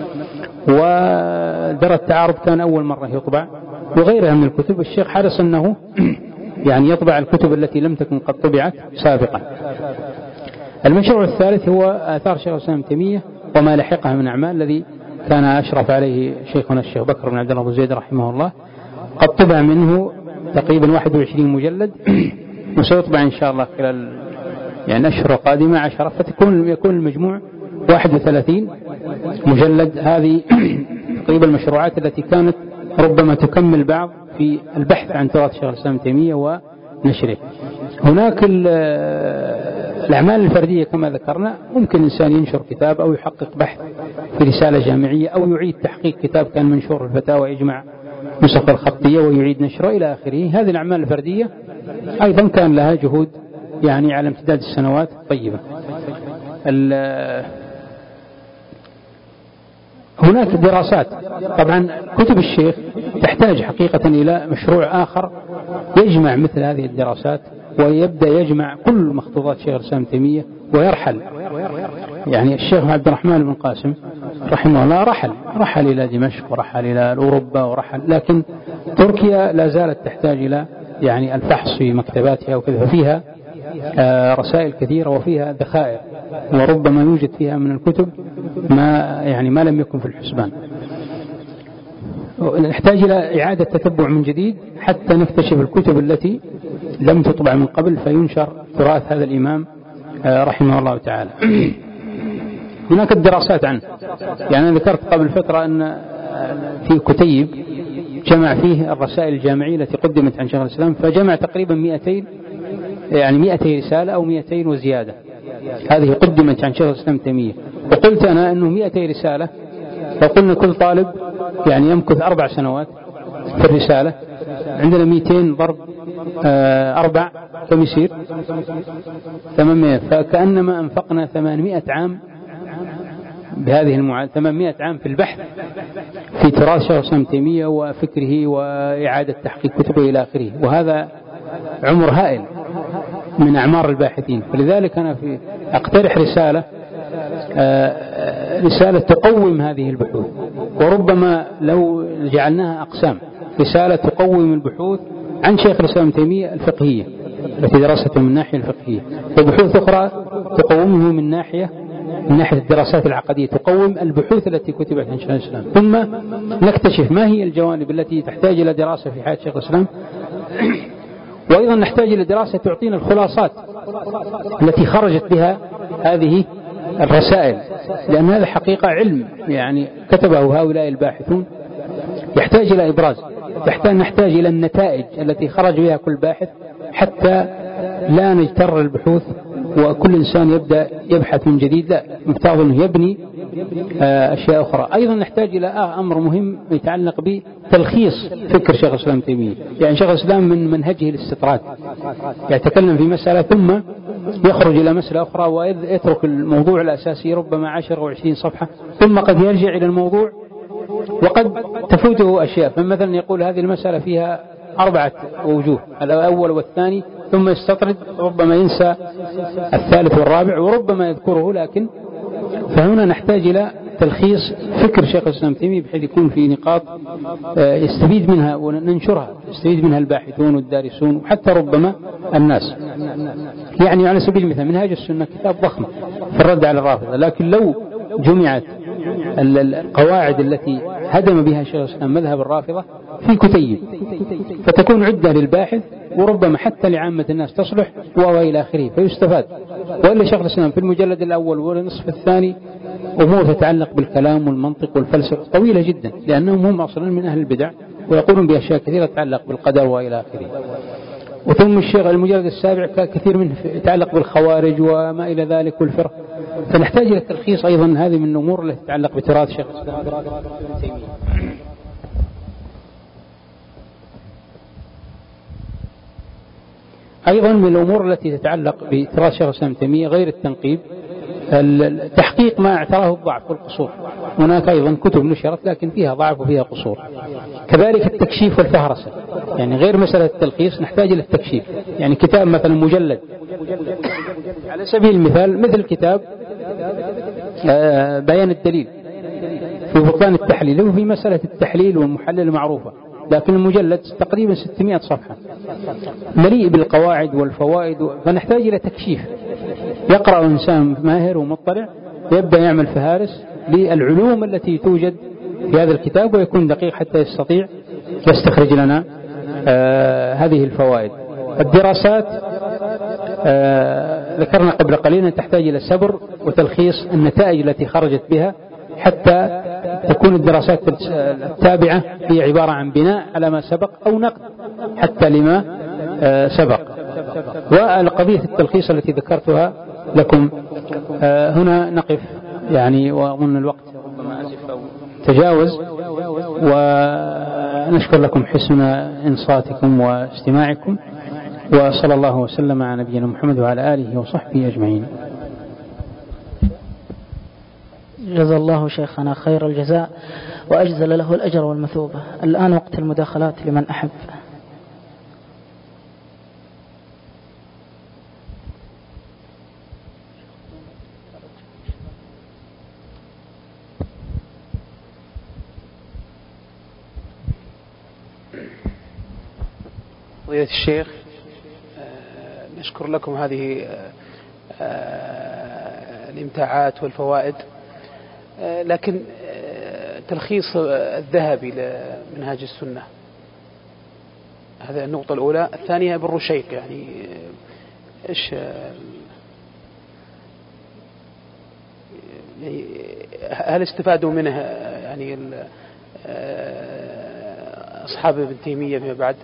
ودرء التعارض كان أول مرة يطبع، وغيرها من الكتب. الشيخ حرص أنه يعني يطبع الكتب التي لم تكن قد طبعت سابقا. المشروع الثالث هو آثار شيخ الإسلام ابن تيمية وما لحقها من أعمال، الذي كان أشرف عليه شيخنا الشيخ بكر بن عبد الله أبو زيد رحمه الله. قد طبع منه تقريبا واحد وعشرين مجلد، وسيطبع إن شاء الله خلال يعني أشهر قادمة عشرة، فتكون يكون المجموع واحد وثلاثين مجلد. هذه تقريبا المشروعات التي كانت ربما تكمل بعض في البحث عن تراث شيخ الإسلام ابن تيمية ونشره. هناك الأعمال الفردية كما ذكرنا، ممكن إنسان ينشر كتاب أو يحقق بحث في رسالة جامعية، أو يعيد تحقيق كتاب كان منشور الفتاوى يجمع نسخ الخطية ويعيد نشره إلى آخره. هذه الأعمال الفردية أيضا كان لها جهود يعني على امتداد السنوات طيبة. هناك دراسات، طبعا كتب الشيخ تحتاج حقيقة إلى مشروع آخر يجمع مثل هذه الدراسات ويبدأ يجمع كل مخطوطات شيخ الإسلام ابن تيمية ويرحل. يعني الشيخ عبد الرحمن بن قاسم رحمه الله رحل رحل إلى دمشق ورحل إلى أوروبا ورحل، لكن تركيا لا زالت تحتاج إلى يعني الفحص في مكتباتها وكذا، فيها رسائل كثيرة وفيها ذخائر، وربما يوجد فيها من الكتب ما يعني ما لم يكن في الحسبان. نحتاج إلى إعادة تتبع من جديد حتى نكتشف الكتب التي لم تطبع من قبل فينشر تراث هذا الإمام رحمه الله تعالى. هناك الدراسات عنه، يعني أنا ذكرت قبل فترة أن في كتيب جمع فيه الرسائل الجامعية التي قدمت عن شيخ الإسلام، فجمع تقريبا مئتين يعني مئتين رسالة أو مئتين وزيادة، هذه قدمت عن شيخ الإسلام تيمية. وقلت أنا أنه مئتين رسالة لو قلنا كل طالب يعني يمكث أربع سنوات في الرسالة، عندنا مئتين ضرب آه أربع كم يصير؟ ثمانمائة، فكأنما أنفقنا ثمانمائة عام بهذه المعادلة، ثمانمائة عام في البحث في تراث شيخ الإسلام تيمية وفكره وإعادة تحقيق كتبه إلى آخره، وهذا عمر هائل من أعمار الباحثين. فلذلك أنا في أقترح رسالة آه رسالة تقوم هذه البحوث، وربما لو جعلناها أقسام، رسالة تقوم البحوث عن شيخ الإسلام تيمية الفقهية التي درسته من الناحية الفقهية، وبحوث أخرى تقومه من ناحية من ناحية الدراسات العقدية، تقوم البحوث التي كتبت عن شيخ الإسلام، ثم نكتشف ما هي الجوانب التي تحتاج إلى دراسة في حياة شيخ الإسلام. وأيضا نحتاج إلى دراسة تعطينا الخلاصات التي خرجت بها هذه الرسائل، لأن هذا حقيقة علم يعني كتبه هؤلاء الباحثون يحتاج إلى إبراز، يحتاج نحتاج إلى النتائج التي خرج بها كل باحث حتى لا نجتر البحوث وكل إنسان يبدأ يبحث من جديد، لا، مفترض أنه يبني أشياء أخرى. أيضا نحتاج إلى أمر مهم يتعلق بتلخيص فكر شيخ الإسلام تيمية. يعني شيخ الإسلام من منهجه الاستطراد، يتكلم في مسألة ثم يخرج إلى مسألة أخرى ويترك الموضوع الأساسي ربما عشر أو عشرين صفحة، ثم قد يرجع إلى الموضوع وقد تفوته أشياء، فمثلا يقول هذه المسألة فيها أربعة وجوه، الأول والثاني، ثم يستطرد، ربما ينسى الثالث والرابع وربما يذكره، لكن فهنا نحتاج إلى تلخيص فكر شيخ الإسلام تيمية بحيث يكون في نقاط يستفيد منها وننشرها، يستفيد منها الباحثون والدارسون وحتى ربما الناس. يعني على سبيل المثال منهاج السنة كتاب ضخم في الرد على الرافضة، لكن لو جمعت القواعد التي هدم بها شيخ الإسلام مذهب الرافضة في كتيب فتكون عدة للباحث وربما حتى لعامة الناس تصلح وإلى آخره فيستفاد. وإلا شيخ الإسلام في المجلد الأول والنصف الثاني أمور تتعلق بالكلام والمنطق والفلسفة طويلة جدا، لأنهم هم أصلا من أهل البدع ويقولون بأشياء كثيرة تتعلق بالقدر وإلى آخره. وثم الشيخ المجلد السابع كثير منه يتعلق بالخوارج وما إلى ذلك والفرق، فنحتاج إلى التلخيص أيضا. هذه من الأمور التي تتعلق بتراث شيخ الإسلام تيمية. أيضا من الأمور التي تتعلق بتراث شيخ الإسلام تيمية غير التنقيب التحقيق ما اعتراه الضعف والقصور، هناك أيضا كتب نشرت لكن فيها ضعف وفيها قصور. كذلك التكشيف والفهرسة، يعني غير مسألة التلخيص نحتاج إلى التكشيف، يعني كتاب مثلا مجلد على سبيل المثال مثل كتاب بيان الدليل في بطلان التحليل، هو في مسألة التحليل والمحلل معروفة، لكن المجلد تقريبا ستمائة صفحة مليء بالقواعد والفوائد، فنحتاج إلى تكشيف. يقرأ إنسان ماهر ومطلع يبدأ يعمل فهارس للعلوم التي توجد في هذا الكتاب ويكون دقيق حتى يستطيع يستخرج لنا آه هذه الفوائد. الدراسات آه ذكرنا قبل قليل أن تحتاج إلى صبر وتلخيص النتائج التي خرجت بها حتى تكون الدراسات التابعة هي عبارة عن بناء على ما سبق أو نقد حتى لما آه سبق. والقضية التلخيص التي ذكرتها لكم آه هنا نقف، يعني وأظن الوقت ربما أسف أو تجاوز، ونشكر لكم حسن إنصاتكم واستماعكم، وصلى الله وسلم على نبينا محمد وعلى آله وصحبه أجمعين. جزا الله شيخنا خير الجزاء وأجزل له الأجر والمثوبة. الآن وقت المداخلات لمن أحب. فضيلة الشيخ، نشكر لكم هذه الإمتاعات والفوائد، لكن تلخيص الذهبي لمنهاج السنة، هذه النقطة الأولى. الثانية ابن رشيق، يعني إيش يعني هل استفادوا منه يعني أصحاب ابن تيمية فيما بعد؟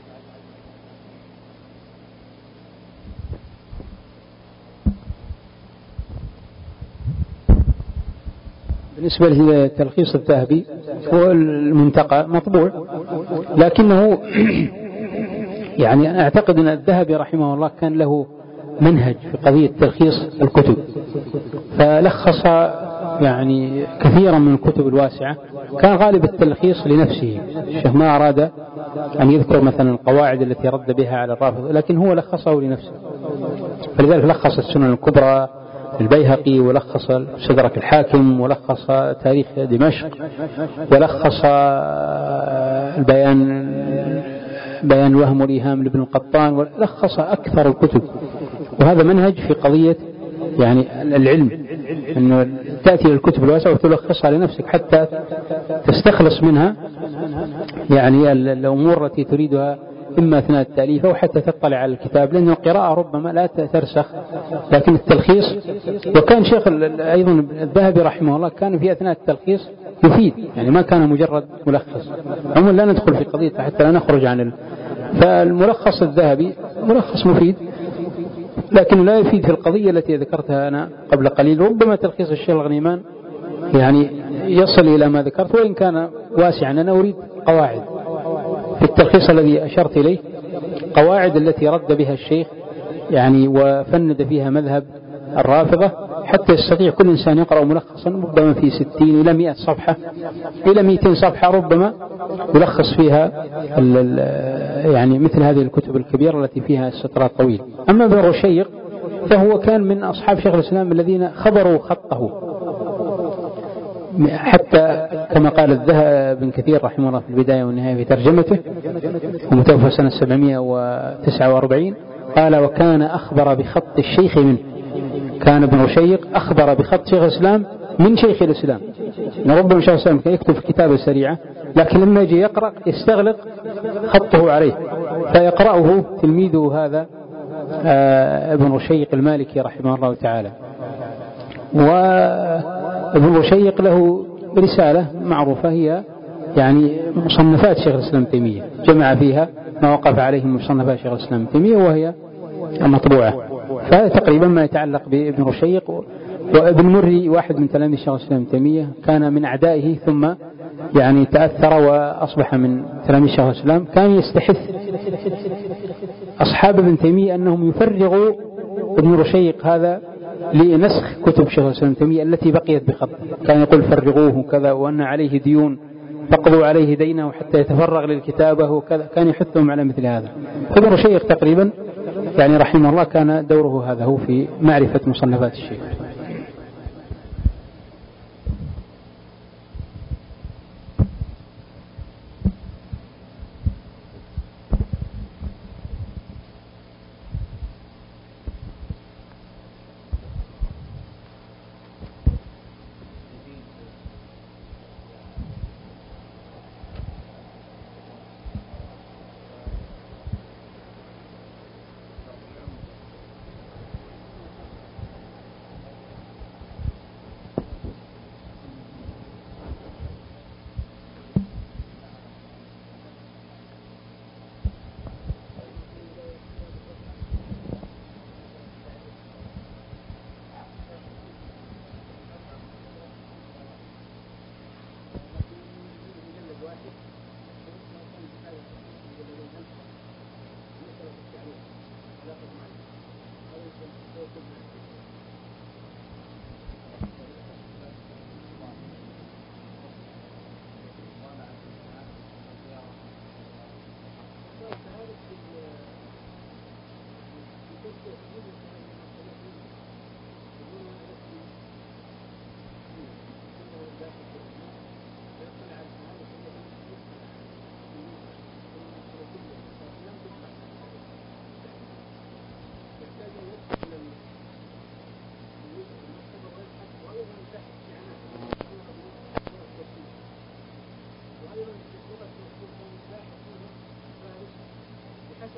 بالنسبة للتلخيص الذهبي هو المنتقى مطبوع، لكنه يعني أنا أعتقد أن الذهبي رحمه الله كان له منهج في قضية تلخيص الكتب، فلخص يعني كثيرا من الكتب الواسعة. كان غالب التلخيص لنفسه، الشيخ ما أراد أن يذكر مثلا القواعد التي رد بها على الرافضة، لكن هو لخصه لنفسه، فلذلك لخص السنن الكبرى البيهقي، ولخص استدرك الحاكم، ولخص تاريخ دمشق، ولخص البيان بيان الوهم والإيهام لابن القطان، ولخص أكثر الكتب. وهذا منهج في قضية يعني العلم، أنه تأتي للكتب الواسعة وتلخصها لنفسك حتى تستخلص منها يعني الأمور التي تريدها إما أثناء التأليف أو حتى تطلع على الكتاب، لأن القراءة ربما لا ترسخ، لكن التلخيص. وكان شيخ أيضا الذهبي رحمه الله كان في أثناء التلخيص يفيد، يعني ما كان مجرد ملخص. عموما لا ندخل في قضية حتى لا نخرج عن ال... فالملخص الذهبي ملخص مفيد، لكن لا يفيد في القضية التي ذكرتها أنا قبل قليل. ربما تلخيص الشيخ الغنيمان يعني يصل إلى ما ذكرت، وإن كان واسعا. أنا أريد قواعد في التلخيص الذي أشرت إليه، قواعد التي رد بها الشيخ يعني وفند فيها مذهب الرافضة، حتى يستطيع كل إنسان يقرأ ملخصا ربما في ستين إلى مئة صفحة إلى مئتين صفحة، ربما يلخص فيها يعني مثل هذه الكتب الكبيرة التي فيها السطرات طويل. أما ابن رشيق فهو كان من أصحاب شيخ الإسلام الذين خبروا خطه، حتى كما قال الذهبي بن كثير رحمه الله في البداية والنهاية في ترجمته، ومتوفى سنة سبعمائة وتسعة وأربعين، قال: وكان أخبر بخط الشيخ منه. كان ابن رشيق أخبر بخط شيخ الإسلام من شيخ الإسلام. ربما شيخ الإسلام كان يكتب كتابة سريعة، لكن لما يجي يقرأ يستغلق خطه عليه، فيقرأه تلميذه هذا ابن رشيق المالكي رحمه الله تعالى. وابن رشيق له رسالة معروفة، هي يعني مصنفات شيخ الإسلام تيمية، جمع فيها ما وقف عليه مصنفات شيخ الإسلام تيمية وهي مطبوعة. فهذا تقريبا ما يتعلق بابن رشيق. وابن مري واحد من تلاميذ شيخ الإسلام تيمية، كان من أعدائه ثم يعني تأثر وأصبح من تلاميذ شيخ الإسلام. كان يستحث أصحاب ابن تيمية أنهم يفرغوا ابن رشيق هذا لنسخ كتب شيخ الإسلام تيمية التي بقيت بخط. كان يقول فرغوه كذا، وأن عليه ديون فقضوا عليه دينه حتى يتفرغ للكتابة وكذا. كان يحثهم على مثل هذا. ابن رشيق تقريبا يعني رحمه الله كان دوره هذا هو في معرفة مصنفات الشيخ.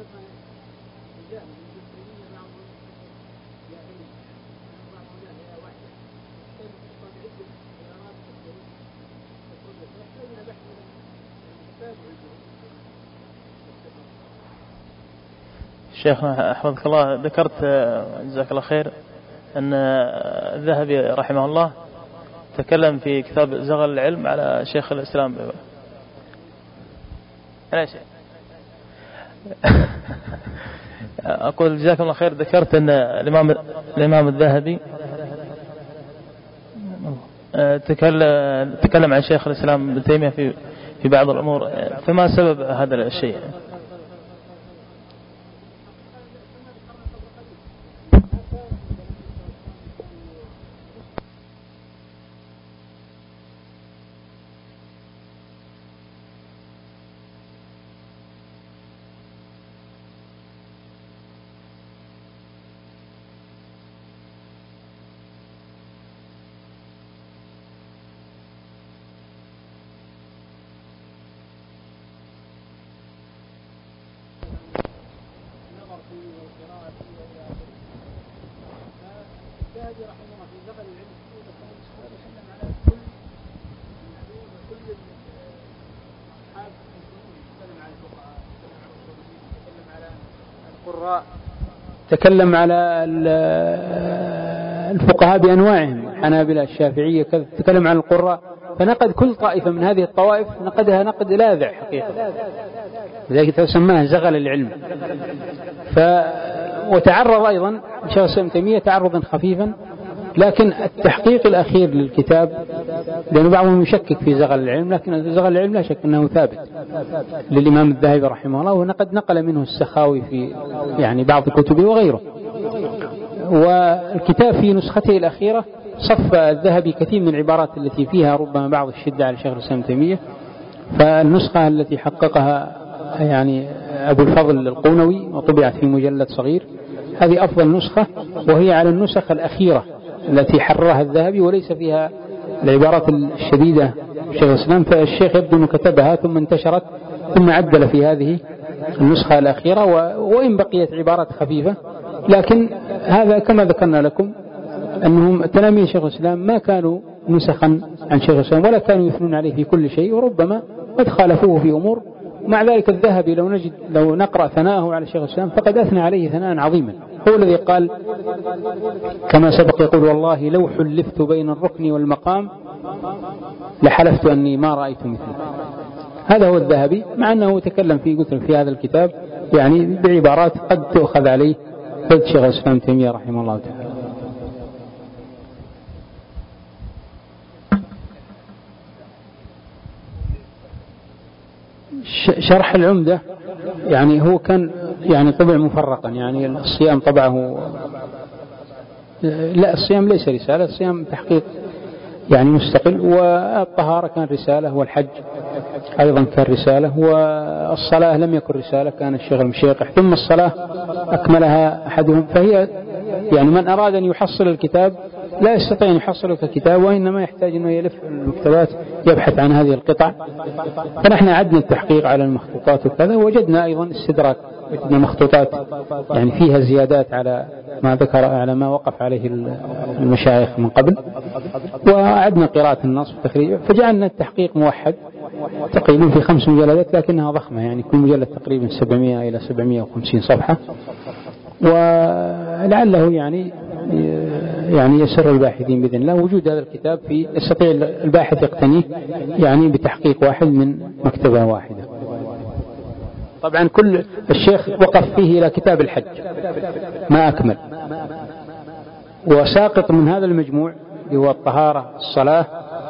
شيخ حفظك الله، ذكرت جزاك الله خير أن الذهبي رحمه الله تكلم في كتاب زغل العلم على شيخ الإسلام. لا شيء أقول جزاكم الله خير، ذكرت أن الإمام الإمام الذهبي تكلم تكلم عن شيخ الإسلام ابن تيمية في في بعض الأمور، فما سبب هذا الشيء؟ تكلم على الفقهاء بأنواعهم، حنابلة الشافعية كذا، تكلم عن القراء، فنقد كل طائفة من هذه الطوائف نقدها نقد لاذع حقيقة، لذلك سماه زغل العلم. ف وتعرض أيضا شيخ الإسلام ابن تيمية تعرضا خفيفا، لكن التحقيق الأخير للكتاب، لأن بعضهم يشكك في زغل العلم، لكن زغل العلم لا شك أنه ثابت للإمام الذهبي رحمه الله، وقد نقل منه السخاوي في يعني بعض كتبه وغيره. والكتاب في نسخته الأخيرة صف الذهبي كثير من العبارات التي فيها ربما بعض الشدة على شيخ الإسلام ابن تيمية، فالنسخة التي حققها يعني أبو الفضل القونوي وطبعت في مجلد صغير، هذه أفضل نسخة، وهي على النسخ الأخيرة التي حررها الذهبي وليس فيها العبارات الشديدة شيخ الإسلام، فالشيخ يبدو أنه كتبها ثم انتشرت ثم عدل في هذه النسخة الأخيرة، وإن بقيت عبارات خفيفة، لكن هذا كما ذكرنا لكم أنهم تلاميذ شيخ الإسلام ما كانوا نسخا عن شيخ الإسلام ولا كانوا يثنون عليه في كل شيء، وربما قد خالفوه في أمور. مع ذلك الذهبي لو نجد لو نقرأ ثناءه على شيخ الإسلام فقد أثنى عليه ثناء عظيما، هو الذي قال كما سبق يقول: والله لو حلفت بين الركن والمقام لحلفت أني ما رأيت مثله. هذا هو الذهبي، مع أنه تكلم في قلت في هذا الكتاب يعني بعبارات قد تؤخذ عليه قد شيخ الإسلام ابن تيمية رحمه الله تعالى. شرح العمدة يعني هو كان يعني طبع مفرقا، يعني الصيام طبعه، لا الصيام ليس رسالة، الصيام تحقيق يعني مستقل، والطهارة كان رسالة، والحج أيضا كان رسالة، والصلاة لم يكن رسالة، كان الشيخ المشيقح، ثم الصلاة أكملها أحدهم. فهي يعني من أراد أن يحصل الكتاب لا يستطيع أن يحصله ككتاب، وإنما يحتاج أنه يلف المكتبات يبحث عن هذه القطع. فنحن عدنا التحقيق على المخطوطات وكذا، وجدنا أيضا استدراك، وجدنا مخطوطات يعني فيها زيادات على ما ذكر على ما وقف عليه المشايخ من قبل، وعدنا قراءة النص وتخريجه، فجعلنا التحقيق موحد تقريبا في خمس مجلدات، لكنها ضخمة، يعني كل مجلد تقريبا سبعمائة إلى سبعمائة وخمسين صفحة، ولعله يعني يعني يسر الباحثين بإذن الله وجود هذا الكتاب، في يستطيع الباحث يقتنيه يعني بتحقيق واحد من مكتبة واحدة. طبعا كل الشيخ وقف فيه إلى كتاب الحج ما أكمل، وساقط من هذا المجموع اللي هو الطهارة الصلاة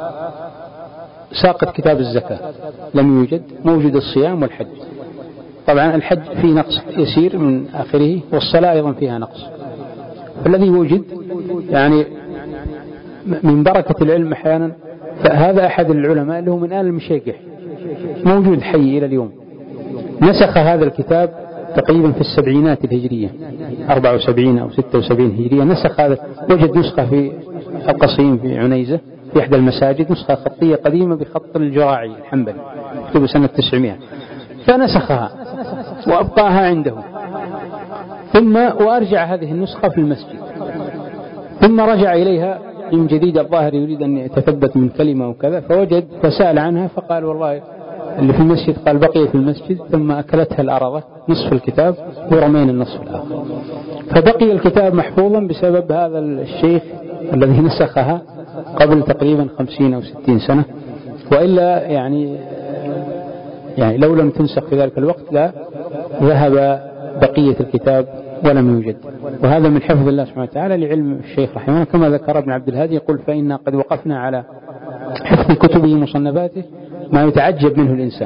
ساقط كتاب الزكاة لم يوجد، موجود الصيام والحج. طبعا الحج فيه نقص يسير من آخره، والصلاة أيضا فيها نقص. فالذي وجد يعني من بركة العلم أحيانا، فهذا أحد العلماء اللي هو من آل المشيقح موجود حي إلى اليوم، نسخ هذا الكتاب تقريبا في السبعينات الهجرية، أربعة وسبعين أو ستة وسبعين هجرية، نسخ هذا. وجد نسخة في القصيم في عنيزة في إحدى المساجد، نسخة خطية قديمة بخط الجراعي الحنبلي، مكتوبة سنة تسعمائة، فنسخها. وأبقاها عنده، ثم وأرجع هذه النسخة في المسجد، ثم رجع إليها من جديد الظاهر يريد أن يتثبت من كلمة وكذا، فوجد فسأل عنها فقال والله اللي في المسجد، قال بقي في المسجد، ثم أكلتها الأرضة نصف الكتاب ورمين النصف الآخر، فبقي الكتاب محفوظا بسبب هذا الشيخ الذي نسخها قبل تقريبا خمسين أو ستين سنة، وإلا يعني يعني لو لم تنسخ في ذلك الوقت لا ذهب بقية الكتاب ولم يوجد. وهذا من حفظ الله سبحانه وتعالى لعلم الشيخ رحمه الله، كما ذكر ابن عبد الهادي يقول فإنا قد وقفنا على حفظ كتبه ومصنفاته ما يتعجب منه الإنسان.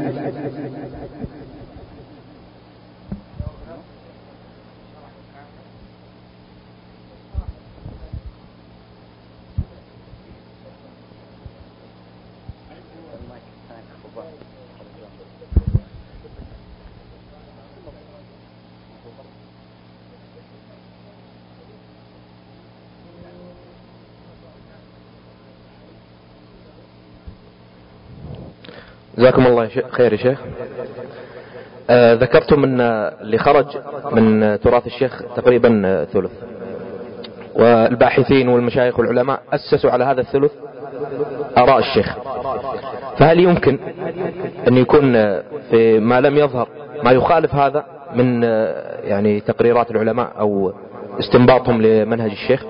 جزاكم الله خير يا شيخ. آه ذكرتم أن اللي خرج من تراث الشيخ تقريبا ثلث، والباحثين والمشايخ والعلماء أسسوا على هذا الثلث آراء الشيخ، فهل يمكن أن يكون في ما لم يظهر ما يخالف هذا من يعني تقريرات العلماء أو استنباطهم لمنهج الشيخ؟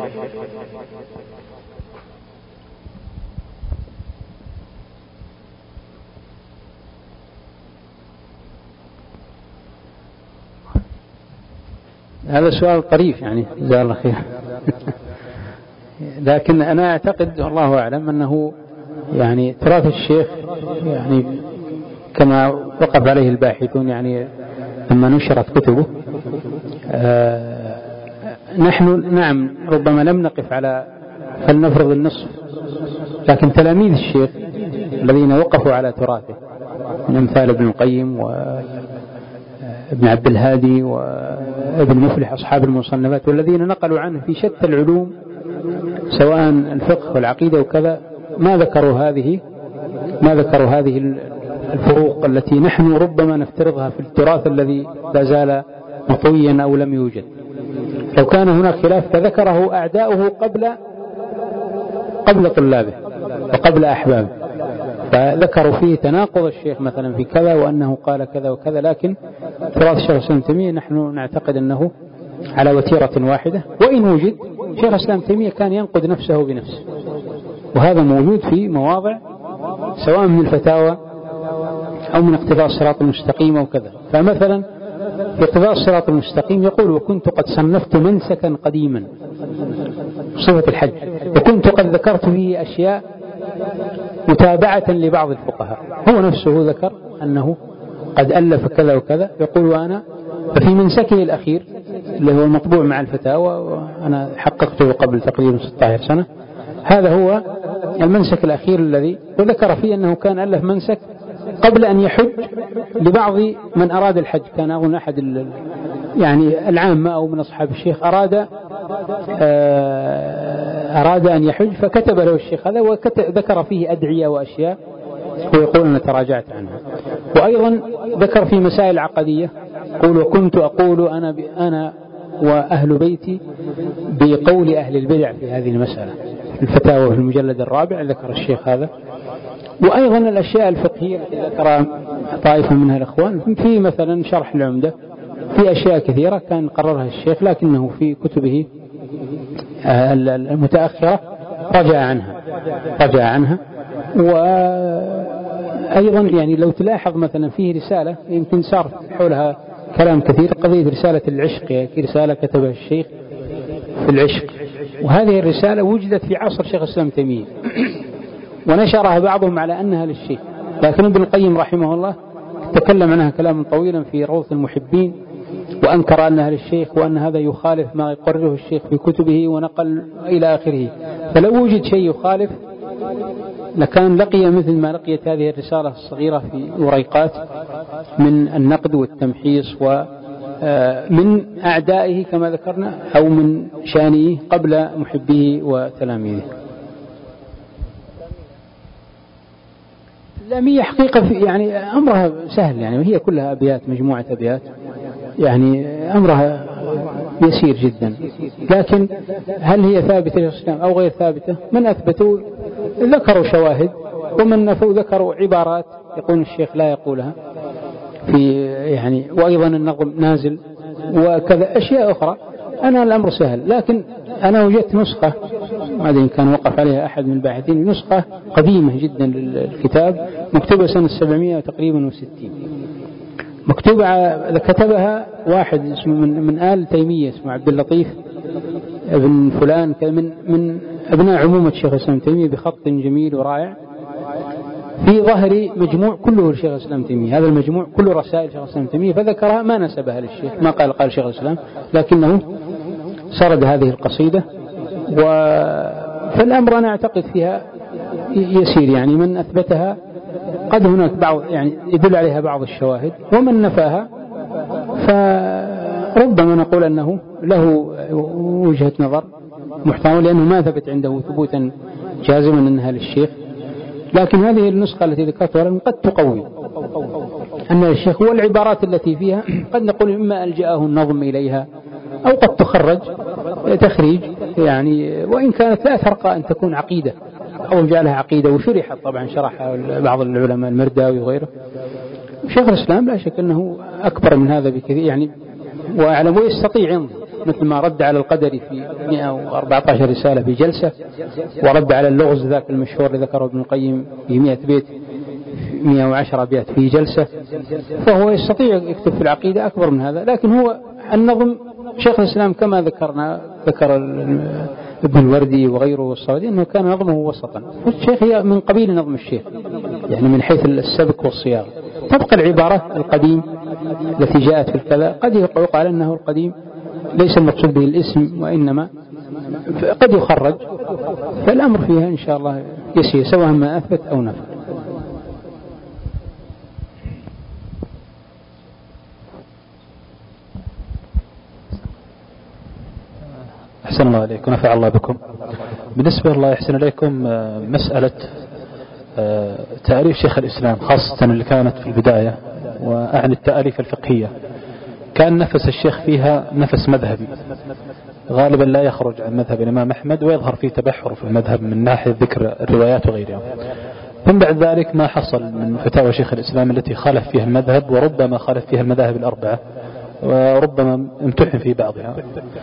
هذا سؤال طريف يعني جزاه الله خير. لكن أنا أعتقد والله أعلم أنه يعني تراث الشيخ يعني كما وقف عليه الباحثون يعني لما نشرت كتبه، آه نحن نعم ربما لم نقف على فلنفرض النصف، لكن تلاميذ الشيخ الذين وقفوا على تراثه من أمثال ابن القيم وابن عبد الهادي وابن مفلح أصحاب المصنفات، والذين نقلوا عنه في شتى العلوم سواء الفقه والعقيدة وكذا، ما ذكروا هذه ما ذكروا هذه الفروق التي نحن ربما نفترضها في التراث الذي لا زال مطويا أو لم يوجد. لو كان هناك خلاف فذكره أعداؤه قبل قبل طلابه وقبل أحبابه، فذكروا فيه تناقض الشيخ مثلا في كذا وأنه قال كذا وكذا، لكن تراث الشيخ الإسلام تيمية نحن نعتقد أنه على وتيرة واحدة، وإن وجد شيخ الإسلام تيمية كان ينقد نفسه بنفسه، وهذا موجود في مواضع سواء من الفتاوى أو من اقتضاء الصراط المستقيم وكذا. فمثلا في اقتضاء الصراط المستقيم يقول وكنت قد صنفت منسكا قديما صفة الحج، وكنت قد ذكرت فيه أشياء متابعة لبعض الفقهاء، هو نفسه ذكر أنه قد ألف كذا وكذا، يقول وأنا ففي منسكه الأخير اللي هو المطبوع مع الفتاوى وأنا حققته قبل تقريبا ستة عشر سنة، هذا هو المنسك الأخير الذي وذكر فيه أنه كان ألف منسك قبل أن يحج لبعض من أراد الحج، كان أظن أحد يعني العامة أو من أصحاب الشيخ أراد أراد أن يحج فكتب له الشيخ هذا وذكر فيه أدعية وأشياء ويقول أنا تراجعت عنها. وأيضا ذكر في مسائل عقدية يقول وكنت أقول أنا أنا وأهل بيتي بقول أهل البدع في هذه المسألة، الفتاوى في المجلد الرابع ذكر الشيخ هذا. وأيضا الأشياء الفقهية التي ذكر طائفة منها الأخوان في مثلا شرح العمدة، في أشياء كثيرة كان قررها الشيخ لكنه في كتبه المتأخرة رجع عنها رجع عنها وأيضا يعني لو تلاحظ مثلا فيه رسالة يمكن صار حولها كلام كثير، قضية رسالة العشق، يعني رسالة كتبها الشيخ في العشق، وهذه الرسالة وجدت في عصر شيخ الإسلام تيمية ونشرها بعضهم على أنها للشيخ، لكن ابن القيم رحمه الله تكلم عنها كلاما طويلا في روض المحبين وأنكر أنها للشيخ وأن هذا يخالف ما يقرره الشيخ في كتبه ونقل إلى آخره. فلو وجد شيء يخالف لكان لقي مثل ما لقيت هذه الرسالة الصغيرة في وريقات من النقد والتمحيص ومن أعدائه كما ذكرنا أو من شانه قبل محبيه وتلاميذه. اللامية حقيقة في يعني أمرها سهل، يعني هي كلها أبيات، مجموعة أبيات، يعني أمرها يسير جدا. لكن هل هي ثابتة للإسلام أو غير ثابتة؟ من أثبتوا ذكروا شواهد، ومن نفوا ذكروا عبارات يقول الشيخ لا يقولها في يعني، وأيضا النظم نازل وكذا أشياء أخرى. أنا الأمر سهل، لكن أنا وجدت نسخة، ما أدري إن كان وقف عليها أحد من الباحثين، نسخة قديمة جدا للكتاب مكتوبة سنة سبعمائة تقريبا وستين، مكتوبة كتبها واحد اسمه من, من آل تيمية اسمه عبد اللطيف ابن فلان، من من أبناء عمومة الشيخ الإسلام تيمية، بخط جميل ورائع. في ظهر مجموع كله الشيخ الإسلام تيمية، هذا المجموع كله رسائل الشيخ الإسلام تيمية، فذكرها ما نسبها للشيخ، ما قال قال الشيخ الإسلام، لكنه سرد هذه القصيدة. و فالأمر أنا أعتقد فيها يسير، يعني من أثبتها قد هناك بعض يعني يدل عليها بعض الشواهد، ومن نفاها فربما نقول أنه له وجهة نظر محتمل، لأنه ما ثبت عنده ثبوتا جازما أنها للشيخ. لكن هذه النسخة التي ذكرتها قد تقوي أن الشيخ، والعبارات التي فيها قد نقول إما ألجأه النظم إليها أو قد تخرج تخريج، يعني وإن كانت لا ترقى أن تكون عقيدة أو جعلها عقيدة، وشرحت طبعا شرحها بعض العلماء المرداوي وغيره. شيخ الإسلام لا شك أنه أكبر من هذا بكثير يعني، وأعلم ويستطيع ينظر، مثل ما رد على القدر في مئة وأربعة عشر رسالة في جلسة، ورد على اللغز ذاك المشهور اللي ذكره ابن القيم في مئة بيت مئة وعشرة أبيات في جلسة، فهو يستطيع يكتب في العقيدة أكبر من هذا. لكن هو النظم شيخ الإسلام كما ذكرنا ذكر ابن الوردي وغيره والصادي أنه كان نظمه وسطا، والشيخ هي من قبيل نظم الشيخ يعني من حيث السبك والصياغة. تبقى العبارة القديم التي جاءت في الكذا قد يقال أنه القديم ليس المقصود به الاسم، وإنما قد يخرج، فالأمر فيها إن شاء الله يسير سواء ما أثبت أو نفى. أحسن الله عليكم ونفع الله بكم. بالنسبة الله يحسن إليكم مسألة تأليف شيخ الإسلام خاصة اللي كانت في البداية، وأعني التأليف الفقهية، كان نفس الشيخ فيها نفس مذهبي غالبا لا يخرج عن مذهب الإمام أحمد، ويظهر فيه تبحر في المذهب من ناحية ذكر الروايات وغيرها. ثم بعد ذلك ما حصل من فتاوى شيخ الإسلام التي خالف فيها المذهب، وربما خالف فيها المذاهب الأربعة، وربما امتحن في بعضها.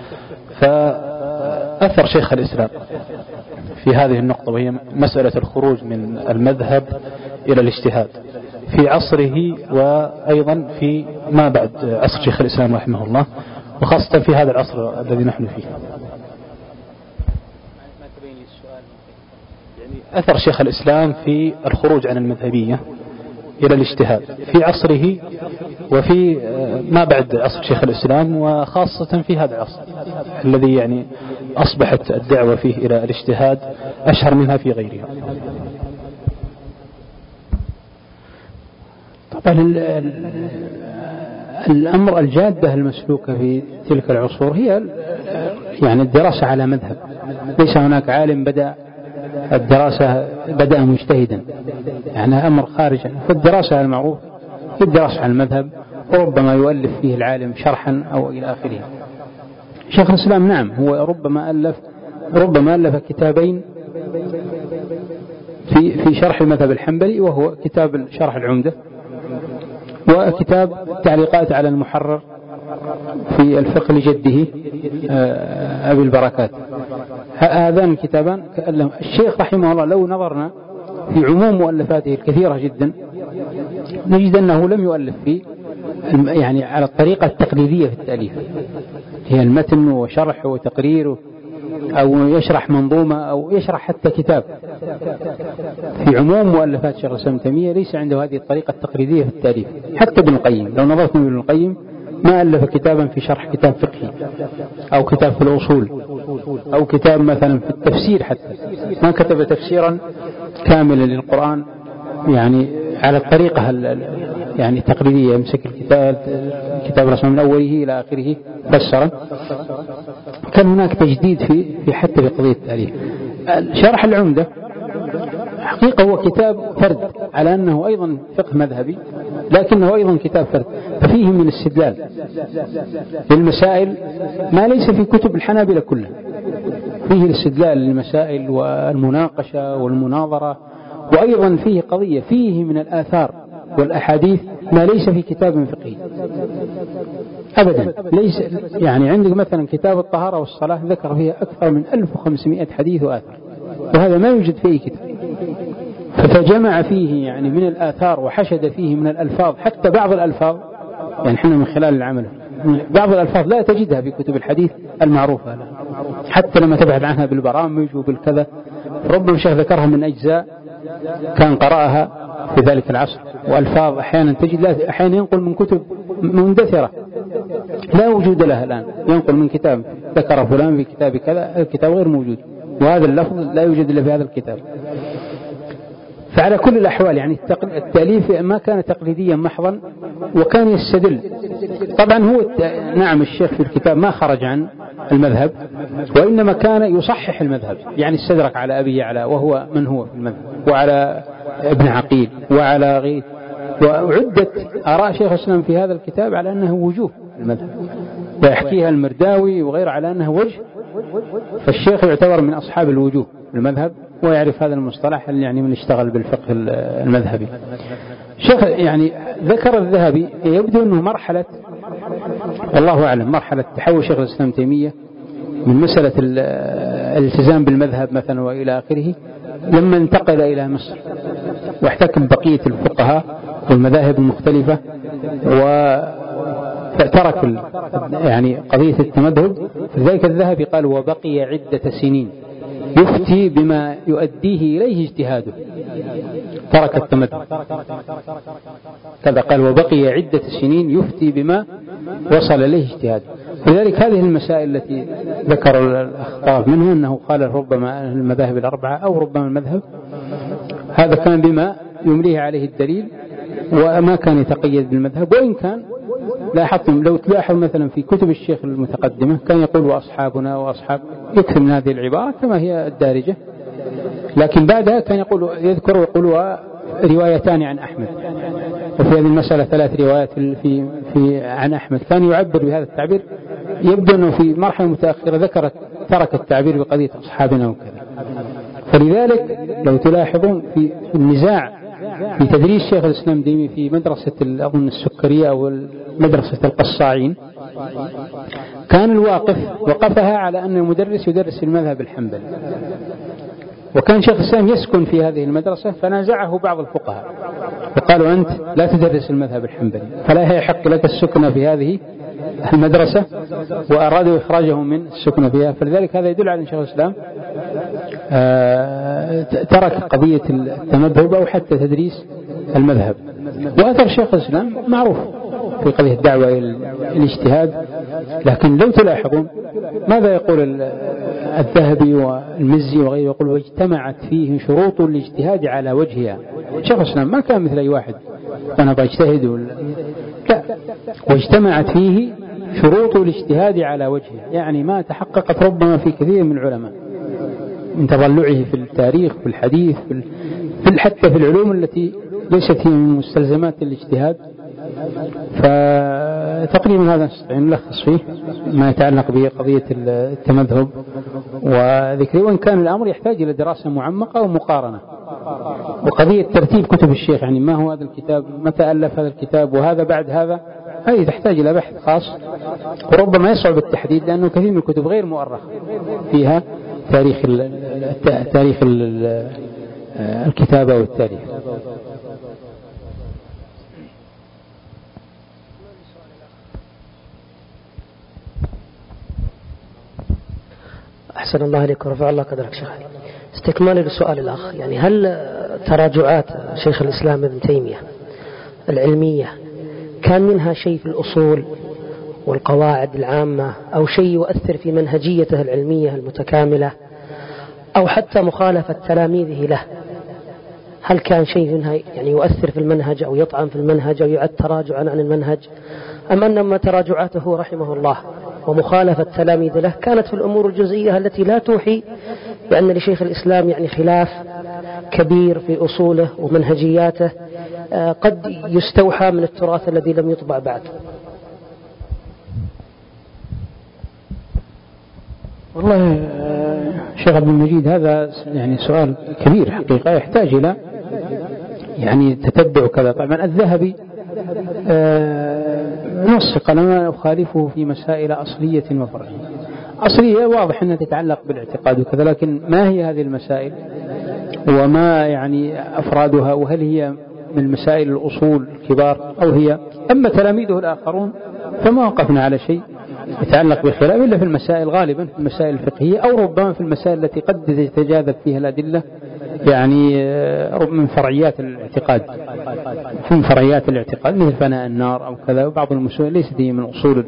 فأثر شيخ الإسلام في هذه النقطة، وهي مسألة الخروج من المذهب إلى الاجتهاد في عصره، وأيضا في ما بعد عصر شيخ الإسلام رحمه الله، وخاصة في هذا العصر الذي نحن فيه. يعني أثر شيخ الإسلام في الخروج عن المذهبية إلى الاجتهاد في عصره، وفي ما بعد عصر شيخ الإسلام، وخاصة في هذا العصر الذي يعني أصبحت الدعوة فيه إلى الاجتهاد أشهر منها في غيرها. طبعا الأمر الجادة المسلوكة في تلك العصور هي يعني الدراسة على مذهب، ليس هناك عالم بدأ الدراسة بدأ مجتهدا، يعني أمر خارج. فالدراسة على المعروف في الدراسة على المذهب، وربما يؤلف فيه العالم شرحا أو إلى آخره. شيخ الإسلام نعم هو ربما ألف ربما ألف كتابين في في شرح المذهب الحنبلي، وهو كتاب شرح العمدة، وكتاب تعليقات على المحرر في الفقه لجده أبي البركات. هذان الكتابان الشيخ رحمه الله لو نظرنا في عموم مؤلفاته الكثيرة جدا نجد أنه لم يؤلف فيه يعني على الطريقة التقليدية في التأليف، هي المتن وشرح وتقرير، أو يشرح منظومة أو يشرح حتى كتاب. في عموم مؤلفات شيخ الإسلام تيمية ليس عنده هذه الطريقة التقليدية في التأليف. حتى ابن القيم لو نظرت ابن القيم ما ألف كتابا في شرح كتاب فقهي، أو كتاب في الأصول، أو كتاب مثلا في التفسير، حتى ما كتب تفسيرا كاملا للقرآن يعني على الطريقة يعني التقليدية، يمسك الكتاب كتاب رسمه من أوله إلى آخره فسرا. كان هناك تجديد في في حتى في قضية التأليف. شرح العمدة حقيقة هو كتاب فرد على أنه أيضا فقه مذهبي، لكنه أيضا كتاب فرد، ففيه من الاستدلال للمسائل ما ليس في كتب الحنابلة كلها. فيه الاستدلال للمسائل والمناقشة والمناظرة، وأيضا فيه قضية، فيه من الآثار والأحاديث ما ليس في كتاب فقهي أبدا. ليس يعني عندك مثلا كتاب الطهارة والصلاة ذكر فيها أكثر من ألف وخمسمائة حديث وآثار، وهذا ما يوجد في أي كتاب. فجمع فيه يعني من الآثار وحشد فيه من الألفاظ، حتى بعض الألفاظ يعني احنا من خلال العمل بعض الألفاظ لا تجدها في كتب الحديث المعروفة، حتى لما تبحث عنها بالبرامج وبالكذا ربما الشيخ ذكرها من أجزاء كان قرأها في ذلك العصر، وألفاظ أحيانا تجد لا أحيانا ينقل من كتب مندثرة لا وجود لها الآن، ينقل من كتاب ذكر فلان في كتاب كذا، الكتاب غير موجود، وهذا اللفظ لا يوجد إلا في هذا الكتاب. فعلى كل الأحوال يعني التأليف ما كان تقليديا محضا، وكان يستدل. طبعا هو نعم الشيخ في الكتاب ما خرج عن المذهب، وإنما كان يصحح المذهب، يعني استدرك على أبي يعلى وهو من هو في المذهب، وعلى ابن عقيل وعلى غيث، وعدت آراء شيخ الإسلام في هذا الكتاب على أنه وجوه المذهب، ويحكيها المرداوي وغير على أنه وجه. فالشيخ يعتبر من أصحاب الوجوه المذهب، ويعرف هذا المصطلح يعني من اشتغل بالفقه المذهبي. شيخ يعني ذكر الذهبي يبدو أنه مرحلة والله أعلم مرحلة تحول شيخ الإسلام تيمية من مسألة الالتزام بالمذهب مثلا وإلى آخره، لما انتقل إلى مصر واحتك ببقية الفقهاء والمذاهب المختلفة، وترك يعني قضية التمذهب. فذلك الذهبي قال وبقي عدة سنين يفتي بما يؤديه إليه اجتهاده، ترك التمذهب كذا قال وبقي عدة سنين يفتي بما وصل إليه اجتهاده. لذلك هذه المسائل التي ذكر الأخطاء منه أنه قال ربما المذاهب الأربعة أو ربما المذهب، هذا كان بما يمليه عليه الدليل، وما كان يتقيد بالمذهب. وإن كان لاحظتم لو تلاحظ مثلا في كتب الشيخ المتقدمة كان يقول وأصحابنا وأصحاب، يكثر من هذه العبارة كما هي الدارجة، لكن بعدها كان يقول يذكر ويقول روايتان عن أحمد، وفي هذه المسألة ثلاث روايات في في عن أحمد، كان يعبر بهذا التعبير. يبدو أنه في مرحلة متأخرة ذكرت ترك التعبير بقضية أصحابنا وكذا. فلذلك لو تلاحظون في النزاع في تدريس شيخ الإسلام تيمية في مدرسة أظن السكرية أو مدرسة القصاعين، كان الواقف وقفها على أن المدرس يدرس المذهب الحنبلي، وكان شيخ الإسلام يسكن في هذه المدرسة، فنازعه بعض الفقهاء وقالوا أنت لا تدرس المذهب الحنبلي، فلا يحق لك السكن في هذه المدرسة، وأرادوا إخراجه من السكن فيها. فلذلك هذا يدل على أن شيخ الإسلام ترك قضية التمذهب أو حتى تدريس المذهب. وأثر شيخ الإسلام معروف في قضية الدعوة إلى الاجتهاد. لكن لو تلاحظون ماذا يقول الذهبي والمزي وغيره، يقول واجتمعت فيه شروط الاجتهاد على وجهها. شيخ الإسلام ما كان مثل أي واحد أنا بجتهد ولا لا، واجتمعت فيه شروط الاجتهاد على وجهها، يعني ما تحققت ربما في كثير من العلماء من تضلعه في التاريخ في الحديث في حتى في العلوم التي ليست من مستلزمات الاجتهاد. فتقريبا هذا نستطيع نلخص فيه ما يتعلق بقضية التمذهب وذكره، وإن كان الأمر يحتاج إلى دراسة معمقة ومقارنة. وقضية ترتيب كتب الشيخ، يعني ما هو هذا الكتاب، متى ألف هذا الكتاب، وهذا بعد هذا، هذه تحتاج إلى بحث خاص، وربما يصعب التحديد لأنه كثير من الكتب غير مؤرخ فيها تاريخ تاريخ الكتابة والتاريخ. أحسن الله عليك ورفع الله قدرك شيخ. استكمالا للسؤال الأخ، يعني هل تراجعات شيخ الإسلام ابن تيمية العلمية كان منها شيء في الأصول والقواعد العامة، أو شيء يؤثر في منهجيته العلمية المتكاملة، أو حتى مخالفة تلاميذه له؟ هل كان شيء منها يعني يؤثر في المنهج أو يطعن في المنهج أو يعد تراجعا عن المنهج، أم أنما تراجعاته رحمه الله ومخالفة تلاميذ له كانت في الأمور الجزئية التي لا توحي بأن لشيخ الإسلام يعني خلاف كبير في أصوله ومنهجياته قد يستوحى من التراث الذي لم يطبع بعد. والله شيخ عبد المجيد هذا يعني سؤال كبير حقيقة يحتاج إلى يعني تتبع كذا. طبعا الذهبي نص قال ما أخالفه في مسائل أصلية وفرعية. أصلية واضح أنها تتعلق بالاعتقاد وكذا، لكن ما هي هذه المسائل وما يعني أفرادها، وهل هي من مسائل الأصول الكبار أو هي أما تلاميذه الآخرون فما وقفنا على شيء يتعلق بخلاف إلا في المسائل غالبا في المسائل الفقهية أو ربما في المسائل التي قد تتجاذب فيها الأدلة يعني من فرعيات الاعتقاد من فرعيات الاعتقاد مثل فناء النار أو كذا، وبعض المسائل ليست هي من أصول.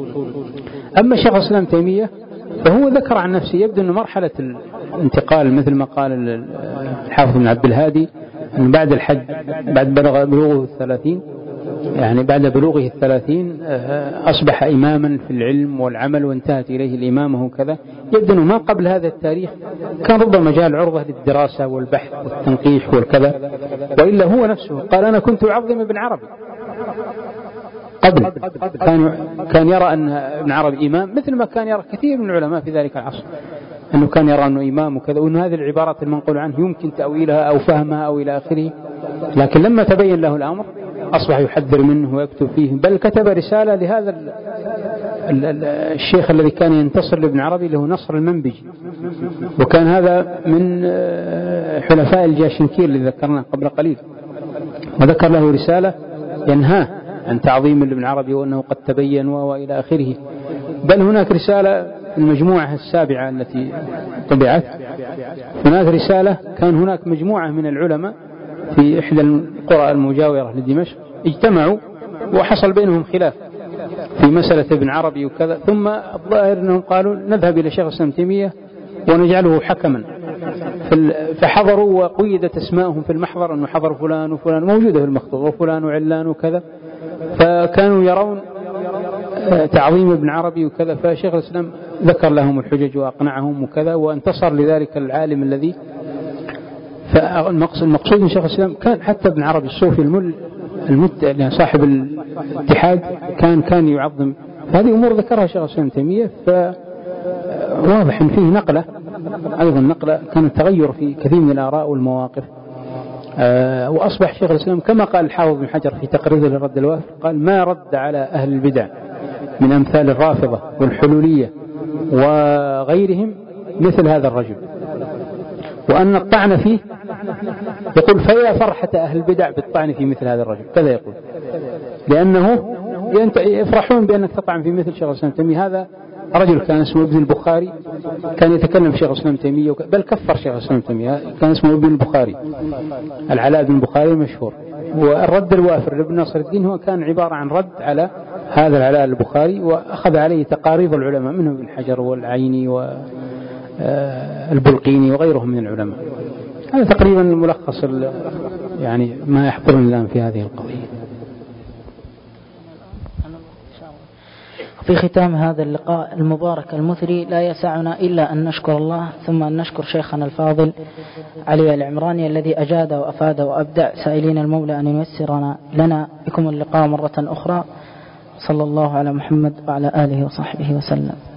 أما شيخ الإسلام تيمية فهو ذكر عن نفسه يبدو أن مرحلة الانتقال مثل ما قال الحافظ بن عبد الهادي أن بعد الحج بعد بلوغه الثلاثين يعني بعد بلوغه الثلاثين أصبح إماما في العلم والعمل وانتهت إليه الإمامة وكذا. يبدو أنه ما قبل هذا التاريخ كان ربما مجال عرضة للدراسة والبحث والتنقيح والكذا، وإلا هو نفسه قال أنا كنت أعظم ابن عربي قبل، كان كان يرى أن ابن عربي إمام مثل ما كان يرى كثير من العلماء في ذلك العصر أنه كان يرى أنه إمام وكذا، وأن هذه العبارات المنقول عنه يمكن تأويلها أو فهمها أو إلى آخره. لكن لما تبين له الأمر أصبح يحذر منه ويكتب فيه، بل كتب رسالة لهذا ال ال ال الشيخ الذي كان ينتصر لابن عربي له نصر المنبجي، وكان هذا من حلفاء الجاشنكير اللي ذكرناه قبل قليل، وذكر له رسالة ينهاه عن تعظيم ابن عربي وأنه قد تبين وإلى آخره. بل هناك رسالة المجموعة السابعة التي طبعت، هناك رسالة كان هناك مجموعة من العلماء في إحدى القرى المجاورة لدمشق اجتمعوا وحصل بينهم خلاف في مسألة ابن عربي وكذا، ثم الظاهر أنهم قالوا نذهب إلى شيخ الإسلام تيمية ونجعله حكما، فحضروا وقيدت اسمائهم في المحضر أنه حضر فلان وفلان موجودة في المخطوط وفلان وعلان وكذا، فكانوا يرون تعظيم ابن عربي وكذا. فشيخ الإسلام ذكر لهم الحجج وأقنعهم وكذا، وانتصر لذلك العالم الذي فالمقصود من شيخ الإسلام كان حتى ابن عربي الصوفي المل المد صاحب الاتحاد كان كان يعظم هذه أمور ذكرها شيخ الإسلام تيمية، فواضح أن فيه نقلة أيضا نقلة كان تغير في كثير من الآراء والمواقف. أه وأصبح شيخ الإسلام كما قال الحافظ بن حجر في تقريره للرد الوافر قال ما رد على أهل البدع من أمثال الرافضة والحلولية وغيرهم مثل هذا الرجل، وأن الطعن فيه يقول فيا فرحة أهل البدع بالطعن في مثل هذا الرجل كذا يقول، لأنه يفرحون بأنك تطعن في مثل شيخ الإسلام تيمية. هذا رجل كان اسمه ابن البخاري كان يتكلم في شيخ الإسلام تيمية بل كفر شيخ الإسلام تيمية، كان اسمه ابن البخاري العلاء بن البخاري المشهور. والرد الوافر لابن ناصر الدين هو كان عبارة عن رد على هذا العلاء البخاري، وأخذ عليه تقاريض العلماء منهم ابن حجر والعيني والبلقيني وغيرهم من العلماء. هذا تقريبا ملخص يعني ما يحضرنا الآن في هذه القضية. في ختام هذا اللقاء المبارك المثري لا يسعنا إلا أن نشكر الله ثم أن نشكر شيخنا الفاضل علي العمراني الذي أجاد وأفاد وأبدع، سائلين المولى أن ييسرنا لنا بكم اللقاء مرة أخرى. صلى الله على محمد وعلى آله وصحبه وسلم.